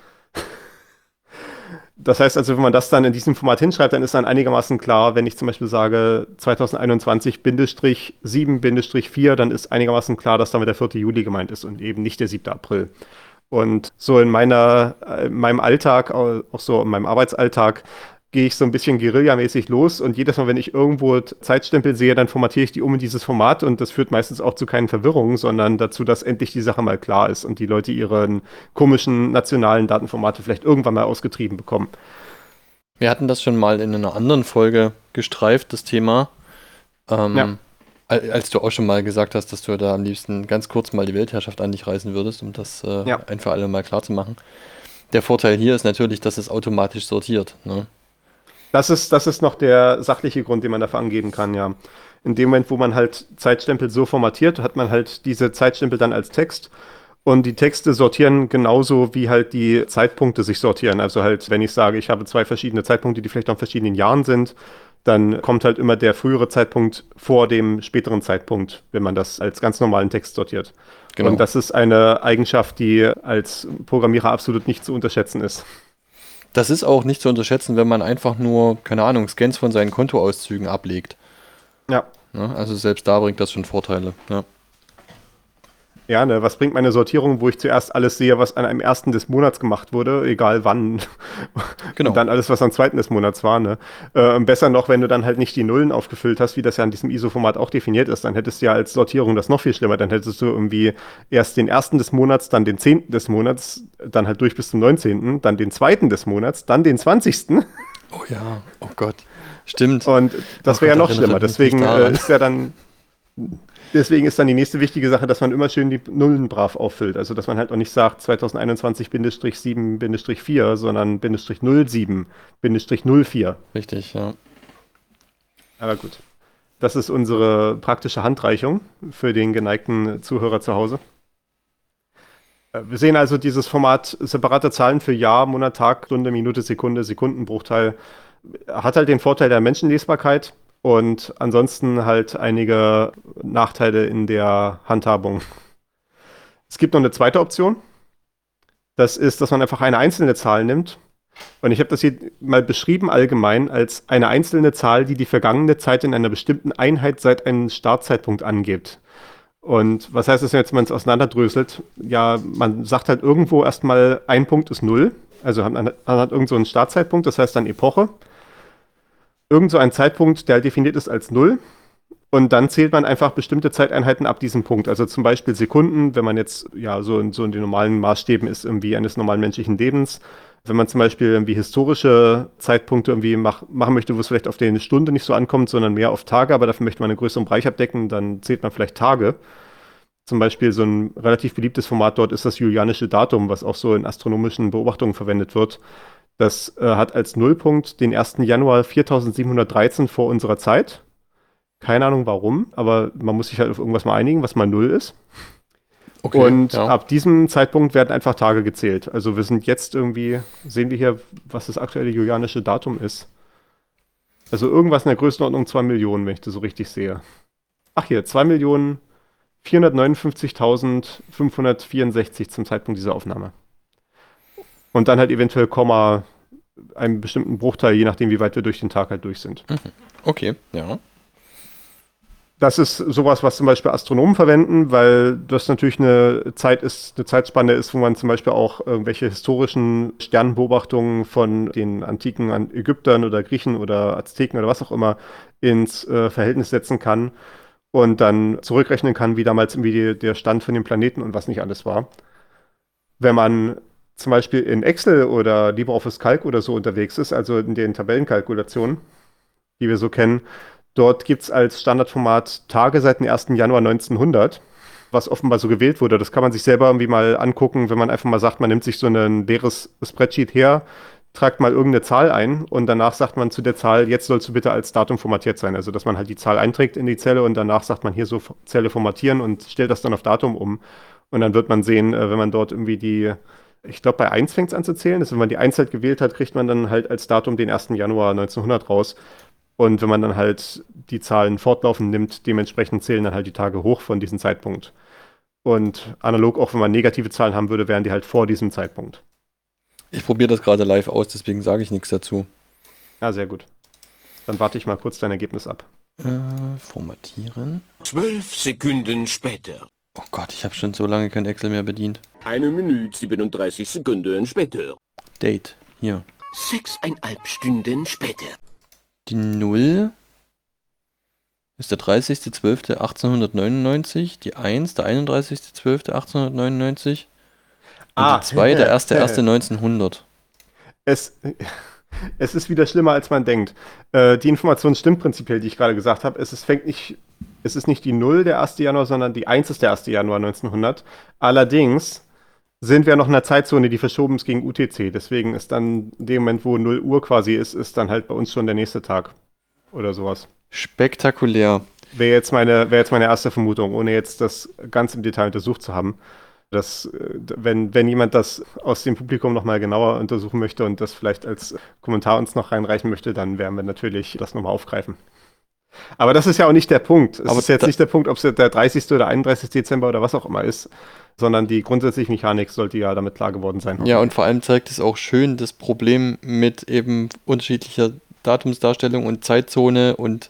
Das heißt also, wenn man das dann in diesem Format hinschreibt, dann ist dann einigermaßen klar, wenn ich zum Beispiel sage zweitausendeinundzwanzig sieben vier, dann ist einigermaßen klar, dass damit der vierte Juli gemeint ist und eben nicht der siebte April. Und so in meiner, in meinem Alltag, auch so in meinem Arbeitsalltag, gehe ich so ein bisschen guerillamäßig los und jedes Mal, wenn ich irgendwo Zeitstempel sehe, dann formatiere ich die um in dieses Format und das führt meistens auch zu keinen Verwirrungen, sondern dazu, dass endlich die Sache mal klar ist und die Leute ihren komischen nationalen Datenformate vielleicht irgendwann mal ausgetrieben bekommen. Wir hatten das schon mal in einer anderen Folge gestreift, das Thema. Ähm, ja. Als du auch schon mal gesagt hast, dass du da am liebsten ganz kurz mal die Weltherrschaft an dich reißen würdest, um das äh, ja. ein für alle mal klar zu machen. Der Vorteil hier ist natürlich, dass es automatisch sortiert, ne? Das ist, das ist noch der sachliche Grund, den man dafür angeben kann, ja. In dem Moment, wo man halt Zeitstempel so formatiert, hat man halt diese Zeitstempel dann als Text und die Texte sortieren genauso, wie halt die Zeitpunkte sich sortieren. Also halt, wenn ich sage, ich habe zwei verschiedene Zeitpunkte, die vielleicht auch in verschiedenen Jahren sind, dann kommt halt immer der frühere Zeitpunkt vor dem späteren Zeitpunkt, wenn man das als ganz normalen Text sortiert. Genau. Und das ist eine Eigenschaft, die als Programmierer absolut nicht zu unterschätzen ist. Das ist auch nicht zu unterschätzen, wenn man einfach nur, keine Ahnung, Scans von seinen Kontoauszügen ablegt. Ja. Ja, also selbst da bringt das schon Vorteile. Ja. Ja, ne, was bringt meine Sortierung, wo ich zuerst alles sehe, was an einem ersten des Monats gemacht wurde, egal wann. Genau. Und dann alles, was am zweiten des Monats war, ne? Äh, besser noch, wenn du dann halt nicht die Nullen aufgefüllt hast, wie das ja in diesem I S O-Format auch definiert ist, dann hättest du ja als Sortierung das noch viel schlimmer. Dann hättest du irgendwie erst den ersten des Monats, dann den zehnten des Monats, dann halt durch bis zum neunzehnten, dann den zweiten des Monats, dann den zwanzigsten. Oh ja, oh Gott. Stimmt. Und das oh wäre ja Gott, noch schlimmer. Deswegen äh, ist ja dann... Deswegen ist dann die nächste wichtige Sache, dass man immer schön die Nullen brav auffüllt. Also, dass man halt auch nicht sagt zweitausendeinundzwanzig sieben vier, sondern null sieben null vier. Richtig, ja. Aber gut. Das ist unsere praktische Handreichung für den geneigten Zuhörer zu Hause. Wir sehen also dieses Format separate Zahlen für Jahr, Monat, Tag, Stunde, Minute, Sekunde, Sekundenbruchteil. Hat halt den Vorteil der Menschenlesbarkeit. und ansonsten halt einige Nachteile in der Handhabung. Es gibt noch eine zweite Option. Das ist, dass man einfach eine einzelne Zahl nimmt. Und ich habe das hier mal beschrieben allgemein als eine einzelne Zahl, die die vergangene Zeit in einer bestimmten Einheit seit einem Startzeitpunkt angibt. Und was heißt das jetzt, wenn man es auseinanderdröselt? Ja, man sagt halt irgendwo erstmal, ein Punkt ist null. Also man hat, man hat irgend so einen Startzeitpunkt, das heißt dann Epoche. Irgend so ein Zeitpunkt, der halt definiert ist als null. Und dann zählt man einfach bestimmte Zeiteinheiten ab diesem Punkt. Also zum Beispiel Sekunden, wenn man jetzt ja so in, so in den normalen Maßstäben ist irgendwie eines normalen menschlichen Lebens. Wenn man zum Beispiel irgendwie historische Zeitpunkte irgendwie mach, machen möchte, wo es vielleicht auf die Stunde nicht so ankommt, sondern mehr auf Tage, aber dafür möchte man einen größeren Bereich abdecken, dann zählt man vielleicht Tage. Zum Beispiel so ein relativ beliebtes Format dort ist das julianische Datum, was auch so in astronomischen Beobachtungen verwendet wird. Das äh, hat als Nullpunkt den ersten Januar viertausendsiebenhundertdreizehn vor unserer Zeit. Keine Ahnung warum, aber man muss sich halt auf irgendwas mal einigen, was mal Null ist. Okay, und ja. ab diesem Zeitpunkt werden einfach Tage gezählt. Also wir sind jetzt irgendwie, sehen wir hier, was das aktuelle julianische Datum ist. Also irgendwas in der Größenordnung zwei Millionen, wenn ich das so richtig sehe. Ach hier, zwei Millionen vierhundertneunundfünfzigtausendfünfhundertvierundsechzig zum Zeitpunkt dieser Aufnahme. Und dann halt eventuell Komma, einen bestimmten Bruchteil, je nachdem, wie weit wir durch den Tag halt durch sind. Mhm. Okay, ja. Das ist sowas, was zum Beispiel Astronomen verwenden, weil das natürlich eine Zeit ist, eine Zeitspanne ist, wo man zum Beispiel auch irgendwelche historischen Sternenbeobachtungen von den antiken Ägyptern oder Griechen oder Azteken oder was auch immer ins äh, Verhältnis setzen kann und dann zurückrechnen kann, wie damals irgendwie die, der Stand von den Planeten und was nicht alles war. Wenn man zum Beispiel in Excel oder LibreOffice Calc oder so unterwegs ist, also in den Tabellenkalkulationen, die wir so kennen, dort gibt es als Standardformat Tage seit dem ersten Januar neunzehnhundert, was offenbar so gewählt wurde. Das kann man sich selber irgendwie mal angucken, wenn man einfach mal sagt, man nimmt sich so ein leeres Spreadsheet her, tragt mal irgendeine Zahl ein und danach sagt man zu der Zahl, jetzt sollst du bitte als Datum formatiert sein. Also, dass man halt die Zahl einträgt in die Zelle und danach sagt man hier so Zelle formatieren und stellt das dann auf Datum um. Und dann wird man sehen, wenn man dort irgendwie die, ich glaube bei eins fängt es an zu zählen, dass wenn man die eins halt gewählt hat, kriegt man dann halt als Datum den ersten Januar neunzehnhundert raus. Und wenn man dann halt die Zahlen fortlaufend nimmt, dementsprechend zählen dann halt die Tage hoch von diesem Zeitpunkt. Und analog, auch wenn man negative Zahlen haben würde, wären die halt vor diesem Zeitpunkt. Ich probiere das gerade live aus, deswegen sage ich nichts dazu. Ja, sehr gut. Dann warte ich mal kurz dein Ergebnis ab. Äh, formatieren. Zwölf Sekunden später. Oh Gott, ich habe schon so lange kein Excel mehr bedient. Eine Minute siebenunddreißig Sekunden später. Date, hier. Sechseinhalb Stunden später. Die null ist der dreißigster zwölfter achtzehnhundertneunundneunzig, die eins der einunddreißigster zwölfter achtzehnhundertneunundneunzig und Ah. die zwei der erster erster neunzehnhundert. Es, es ist wieder schlimmer, als man denkt. Äh, die Information stimmt prinzipiell, die ich gerade gesagt habe. Es ist, fängt nicht, es ist nicht die null der erste Januar, sondern die eins ist der erste Januar neunzehnhundert. Allerdings sind wir noch in einer Zeitzone, die verschoben ist gegen U T C. Deswegen ist dann in dem Moment, wo null Uhr quasi ist, ist dann halt bei uns schon der nächste Tag oder sowas. Spektakulär. Wäre jetzt meine, wäre jetzt meine erste Vermutung, ohne jetzt das ganz im Detail untersucht zu haben. Dass, äh, wenn, wenn jemand das aus dem Publikum nochmal genauer untersuchen möchte und das vielleicht als Kommentar uns noch reinreichen möchte, dann werden wir natürlich das nochmal aufgreifen. Aber das ist ja auch nicht der Punkt. Es Aber ist jetzt da- nicht der Punkt, ob es der dreißigste oder einunddreißigste Dezember oder was auch immer ist, sondern die grundsätzliche Mechanik sollte ja damit klar geworden sein. Ja, und vor allem zeigt es auch schön das Problem mit eben unterschiedlicher Datumsdarstellung und Zeitzone und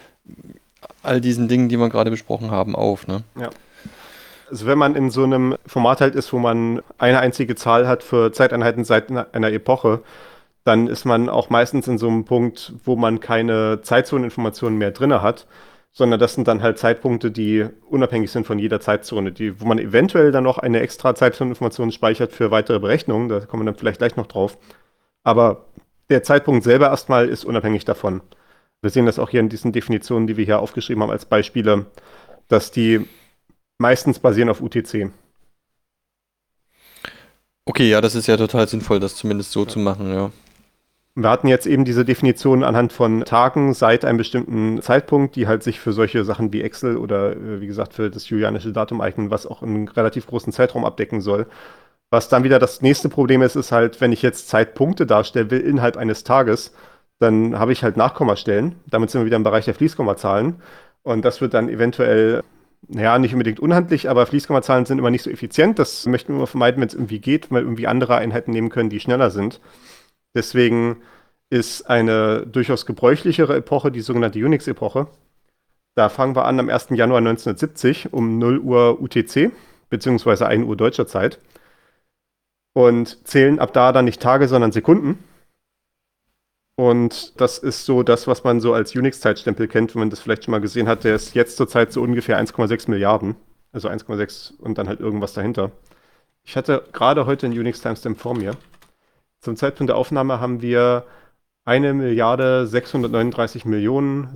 all diesen Dingen, die wir gerade besprochen haben, auf, ne? Ja. Also wenn man in so einem Format halt ist, wo man eine einzige Zahl hat für Zeiteinheiten seit einer einer Epoche, dann ist man auch meistens in so einem Punkt, wo man keine Zeitzoneninformationen mehr drin hat, sondern das sind dann halt Zeitpunkte, die unabhängig sind von jeder Zeitzone, die, wo man eventuell dann noch eine extra Zeitzoneninformation speichert für weitere Berechnungen, da kommen wir dann vielleicht gleich noch drauf. Aber der Zeitpunkt selber erstmal ist unabhängig davon. Wir sehen das auch hier in diesen Definitionen, die wir hier aufgeschrieben haben als Beispiele, dass die meistens basieren auf U T C. Okay, ja, das ist ja total sinnvoll, das zumindest so zu machen, ja. Wir hatten jetzt eben diese Definition anhand von Tagen seit einem bestimmten Zeitpunkt, die halt sich für solche Sachen wie Excel oder äh, wie gesagt für das julianische Datum eignen, was auch einen relativ großen Zeitraum abdecken soll. Was dann wieder das nächste Problem ist, ist halt, wenn ich jetzt Zeitpunkte darstellen will innerhalb eines Tages, dann habe ich halt Nachkommastellen. Damit sind wir wieder im Bereich der Fließkommazahlen. Und das wird dann eventuell, naja, nicht unbedingt unhandlich, aber Fließkommazahlen sind immer nicht so effizient. Das möchten wir immer vermeiden, wenn es irgendwie geht, weil irgendwie andere Einheiten nehmen können, die schneller sind. Deswegen ist eine durchaus gebräuchlichere Epoche die sogenannte Unix-Epoche. Da fangen wir an am ersten Januar neunzehnhundertsiebzig um null Uhr U T C, beziehungsweise ein Uhr deutscher Zeit. Und zählen ab da dann nicht Tage, sondern Sekunden. Und das ist so das, was man so als Unix-Zeitstempel kennt, wenn man das vielleicht schon mal gesehen hat. Der ist jetzt zurzeit so ungefähr eins Komma sechs Milliarden. Also eins Komma sechs und dann halt irgendwas dahinter. Ich hatte gerade heute einen Unix-Timestamp vor mir. Zum Zeitpunkt der Aufnahme haben wir eine Milliarde sechshundertneununddreißig Millionen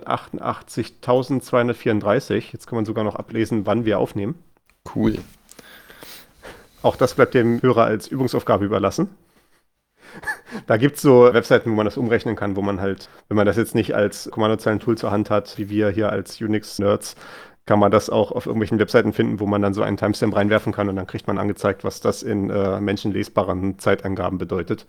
sechshundertachtundachtzigtausendzweihundertvierunddreißig. Jetzt kann man sogar noch ablesen, wann wir aufnehmen. Cool. Auch das bleibt dem Hörer als Übungsaufgabe überlassen. Da gibt es so Webseiten, wo man das umrechnen kann, wo man halt, wenn man das jetzt nicht als Kommandozeilen-Tool zur Hand hat, wie wir hier als Unix-Nerds, kann man das auch auf irgendwelchen Webseiten finden, wo man dann so einen Timestamp reinwerfen kann und dann kriegt man angezeigt, was das in äh, menschenlesbaren Zeitangaben bedeutet.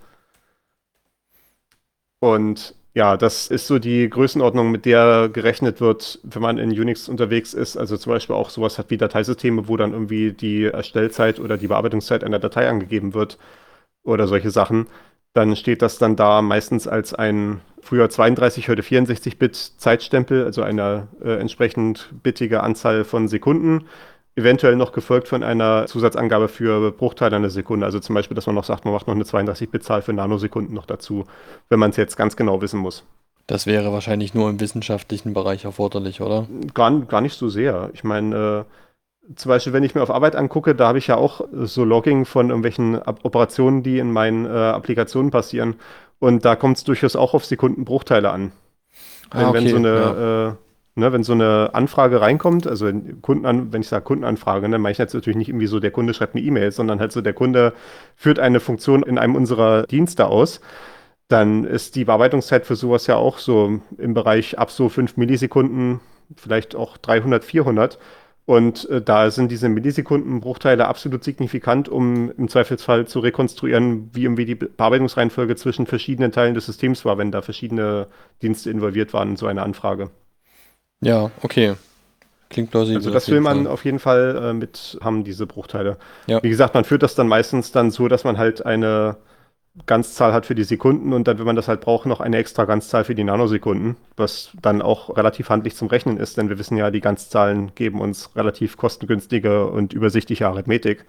Und ja, das ist so die Größenordnung, mit der gerechnet wird, wenn man in Unix unterwegs ist. Also zum Beispiel auch sowas hat wie Dateisysteme, wo dann irgendwie die Erstellzeit oder die Bearbeitungszeit einer Datei angegeben wird oder solche Sachen. Dann steht das dann da meistens als ein früher zweiunddreißig, heute vierundsechzig Bit Zeitstempel, also eine äh, entsprechend bittige Anzahl von Sekunden, eventuell noch gefolgt von einer Zusatzangabe für Bruchteile einer Sekunde. Also zum Beispiel, dass man noch sagt, man macht noch eine zweiunddreißig Bit Zahl für Nanosekunden noch dazu, wenn man es jetzt ganz genau wissen muss. Das wäre wahrscheinlich nur im wissenschaftlichen Bereich erforderlich, oder? Gar, gar nicht so sehr. Ich meine, äh, zum Beispiel, wenn ich mir auf Arbeit angucke, da habe ich ja auch so Logging von irgendwelchen Ab- Operationen, die in meinen äh, Applikationen passieren. Und da kommt es durchaus auch auf Sekundenbruchteile an. Wenn, Ah, okay, wenn so eine, ja. äh, ne, wenn so eine Anfrage reinkommt, also wenn Kundenan wenn ich sage Kundenanfrage, dann meine ich jetzt natürlich nicht irgendwie so, der Kunde schreibt eine E-Mail, sondern halt so, der Kunde führt eine Funktion in einem unserer Dienste aus. Dann ist die Bearbeitungszeit für sowas ja auch so im Bereich ab so fünf Millisekunden, vielleicht auch dreihundert, vierhundert. Und äh, da sind diese Millisekundenbruchteile absolut signifikant, um im Zweifelsfall zu rekonstruieren, wie irgendwie die Be- Bearbeitungsreihenfolge zwischen verschiedenen Teilen des Systems war, wenn da verschiedene Dienste involviert waren in so eine Anfrage. Ja, okay. Klingt plausibel. Also auf das will jeden man Fall. auf jeden Fall äh, mit haben, diese Bruchteile. Ja. Wie gesagt, man führt das dann meistens dann so, dass man halt eine Ganzzahl hat für die Sekunden und dann, wenn man das halt braucht, noch eine extra Ganzzahl für die Nanosekunden, was dann auch relativ handlich zum Rechnen ist, denn wir wissen ja, die Ganzzahlen geben uns relativ kostengünstige und übersichtliche Arithmetik.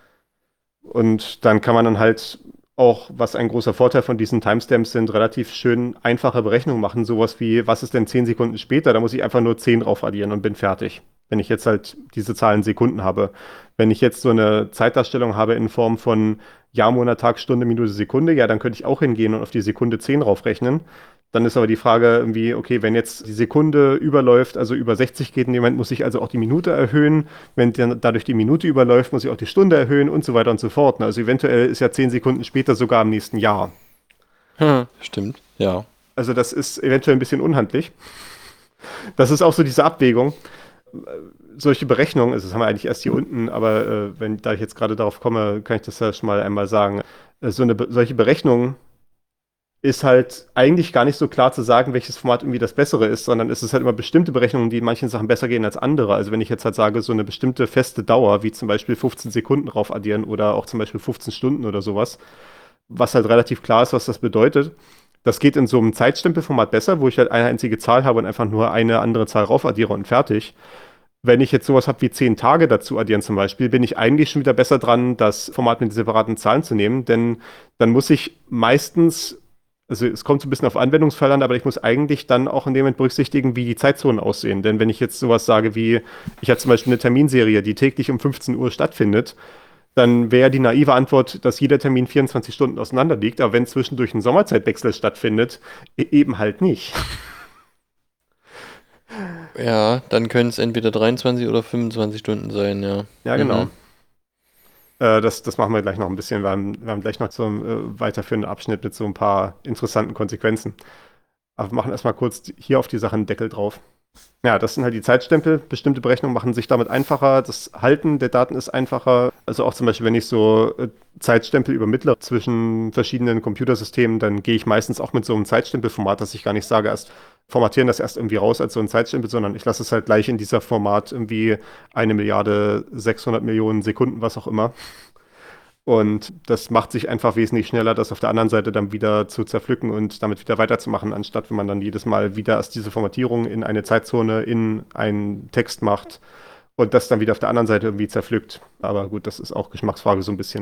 Und dann kann man dann halt auch, was ein großer Vorteil von diesen Timestamps sind, relativ schön einfache Berechnungen machen. Sowas wie, was ist denn zehn Sekunden später? Da muss ich einfach nur zehn drauf addieren und bin fertig. Wenn ich jetzt halt diese Zahlen Sekunden habe. Wenn ich jetzt so eine Zeitdarstellung habe in Form von Jahr, Monat, Tag, Stunde, Minute, Sekunde, ja, dann könnte ich auch hingehen und auf die Sekunde zehn raufrechnen. Dann ist aber die Frage irgendwie, okay, wenn jetzt die Sekunde überläuft, also über sechzig geht in dem Moment, muss ich also auch die Minute erhöhen. Wenn dann dadurch die Minute überläuft, muss ich auch die Stunde erhöhen und so weiter und so fort. Also eventuell ist ja zehn Sekunden später sogar im nächsten Jahr. Hm, stimmt, ja. Also das ist eventuell ein bisschen unhandlich. Das ist auch so diese Abwägung. Solche Berechnungen, also das haben wir eigentlich erst hier unten, aber äh, wenn da ich jetzt gerade darauf komme, kann ich das ja schon mal einmal sagen. Äh, so eine, solche Berechnungen ist halt eigentlich gar nicht so klar zu sagen, welches Format irgendwie das bessere ist, sondern es ist halt immer bestimmte Berechnungen, die in manchen Sachen besser gehen als andere. Also wenn ich jetzt halt sage, so eine bestimmte feste Dauer, wie zum Beispiel fünfzehn Sekunden rauf addieren oder auch zum Beispiel fünfzehn Stunden oder sowas, was halt relativ klar ist, was das bedeutet. Das geht in so einem Zeitstempelformat besser, wo ich halt eine einzige Zahl habe und einfach nur eine andere Zahl rauf addiere und fertig. Wenn ich jetzt sowas habe wie zehn Tage dazu addieren zum Beispiel, bin ich eigentlich schon wieder besser dran, das Format mit separaten Zahlen zu nehmen, denn dann muss ich meistens, also es kommt so ein bisschen auf Anwendungsfall an, aber ich muss eigentlich dann auch in dem Moment berücksichtigen, wie die Zeitzonen aussehen. Denn wenn ich jetzt sowas sage wie, ich habe zum Beispiel eine Terminserie, die täglich um fünfzehn Uhr stattfindet, dann wäre die naive Antwort, dass jeder Termin vierundzwanzig Stunden auseinander liegt, aber wenn zwischendurch ein Sommerzeitwechsel stattfindet, e- eben halt nicht. Ja, dann können es entweder dreiundzwanzig oder fünfundzwanzig Stunden sein, ja. Ja, genau. Mhm. Äh, das, das machen wir gleich noch ein bisschen. Wir haben, wir haben gleich noch so einen äh, weiterführenden Abschnitt mit so ein paar interessanten Konsequenzen. Aber wir machen erstmal kurz hier auf die Sache einen Deckel drauf. Ja, das sind halt die Zeitstempel. Bestimmte Berechnungen machen sich damit einfacher. Das Halten der Daten ist einfacher. Also auch zum Beispiel, wenn ich so äh, Zeitstempel übermittle zwischen verschiedenen Computersystemen, dann gehe ich meistens auch mit so einem Zeitstempelformat, dass ich gar nicht sage, erst formatieren das erst irgendwie raus als so ein Zeitstempel, sondern ich lasse es halt gleich in dieser Format irgendwie eine Milliarde, sechshundert Millionen Sekunden, was auch immer. Und das macht sich einfach wesentlich schneller, das auf der anderen Seite dann wieder zu zerpflücken und damit wieder weiterzumachen, anstatt wenn man dann jedes Mal wieder erst diese Formatierung in eine Zeitzone, in einen Text macht und das dann wieder auf der anderen Seite irgendwie zerpflückt. Aber gut, das ist auch Geschmacksfrage so ein bisschen.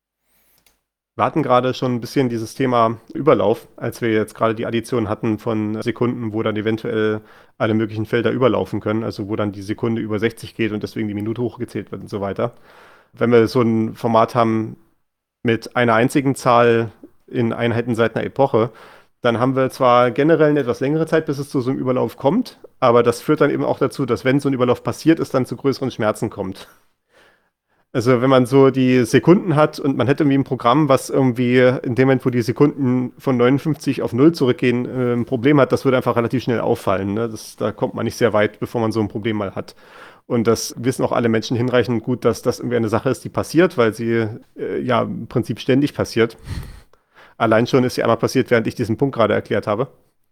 Wir hatten gerade schon ein bisschen dieses Thema Überlauf, als wir jetzt gerade die Addition hatten von Sekunden, wo dann eventuell alle möglichen Felder überlaufen können, also wo dann die Sekunde über sechzig geht und deswegen die Minute hochgezählt wird und so weiter. Wenn wir so ein Format haben mit einer einzigen Zahl in Einheiten seit einer Epoche, dann haben wir zwar generell eine etwas längere Zeit, bis es zu so einem Überlauf kommt, aber das führt dann eben auch dazu, dass wenn so ein Überlauf passiert, es dann zu größeren Schmerzen kommt. Also wenn man so die Sekunden hat und man hätte irgendwie ein Programm, was irgendwie in dem Moment, wo die Sekunden von neunundfünfzig auf null zurückgehen, äh, ein Problem hat, das würde einfach relativ schnell auffallen. Ne? Das, da kommt man nicht sehr weit, bevor man so ein Problem mal hat. Und das wissen auch alle Menschen hinreichend gut, dass das irgendwie eine Sache ist, die passiert, weil sie äh, ja im Prinzip ständig passiert. Allein schon ist sie einmal passiert, während ich diesen Punkt gerade erklärt habe.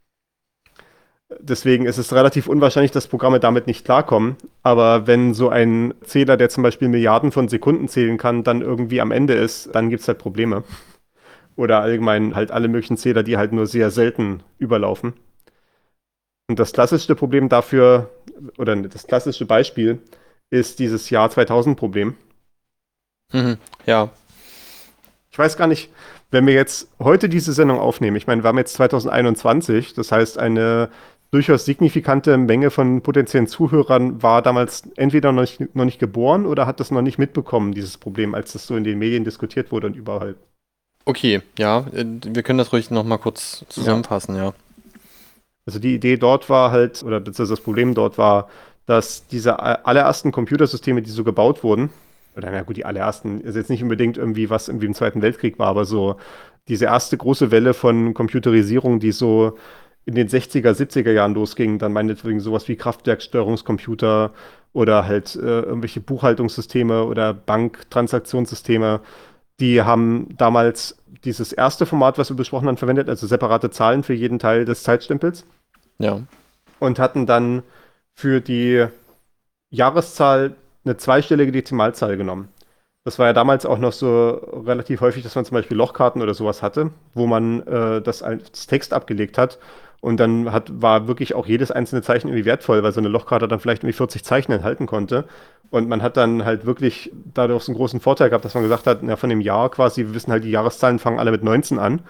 Deswegen ist es relativ unwahrscheinlich, dass Programme damit nicht klarkommen. Aber wenn so ein Zähler, der zum Beispiel Milliarden von Sekunden zählen kann, dann irgendwie am Ende ist, dann gibt es halt Probleme. Oder allgemein halt alle möglichen Zähler, die halt nur sehr selten überlaufen. Und das klassischste Problem dafür, oder das klassische Beispiel, ist dieses Jahr zweitausend-Problem. Mhm, ja. Ich weiß gar nicht, wenn wir jetzt heute diese Sendung aufnehmen, ich meine, wir haben jetzt zweitausendeinundzwanzig, das heißt, eine durchaus signifikante Menge von potenziellen Zuhörern war damals entweder noch nicht, noch nicht geboren oder hat das noch nicht mitbekommen, dieses Problem, als das so in den Medien diskutiert wurde und überall. Okay, ja, äh, wir können das ruhig nochmal kurz zusammenfassen, ja. Also die Idee dort war halt, oder beziehungsweise das Problem dort war, dass diese allerersten Computersysteme, die so gebaut wurden, oder na gut, die allerersten, ist jetzt nicht unbedingt irgendwie was irgendwie im Zweiten Weltkrieg war, aber so diese erste große Welle von Computerisierung, die so in den sechziger, siebziger Jahren losging, dann meinetwegen sowas wie Kraftwerkssteuerungscomputer oder halt äh, irgendwelche Buchhaltungssysteme oder Banktransaktionssysteme, die haben damals dieses erste Format, was wir besprochen haben, verwendet, also separate Zahlen für jeden Teil des Zeitstempels. Ja. Und hatten dann für die Jahreszahl eine zweistellige Dezimalzahl genommen. Das war ja damals auch noch so relativ häufig, dass man zum Beispiel Lochkarten oder sowas hatte, wo man äh, das als Text abgelegt hat. Und dann hat, war wirklich auch jedes einzelne Zeichen irgendwie wertvoll, weil so eine Lochkarte dann vielleicht irgendwie vierzig Zeichen enthalten konnte. Und man hat dann halt wirklich dadurch so einen großen Vorteil gehabt, dass man gesagt hat, na, von dem Jahr quasi, wir wissen halt, die Jahreszahlen fangen alle mit neunzehn an.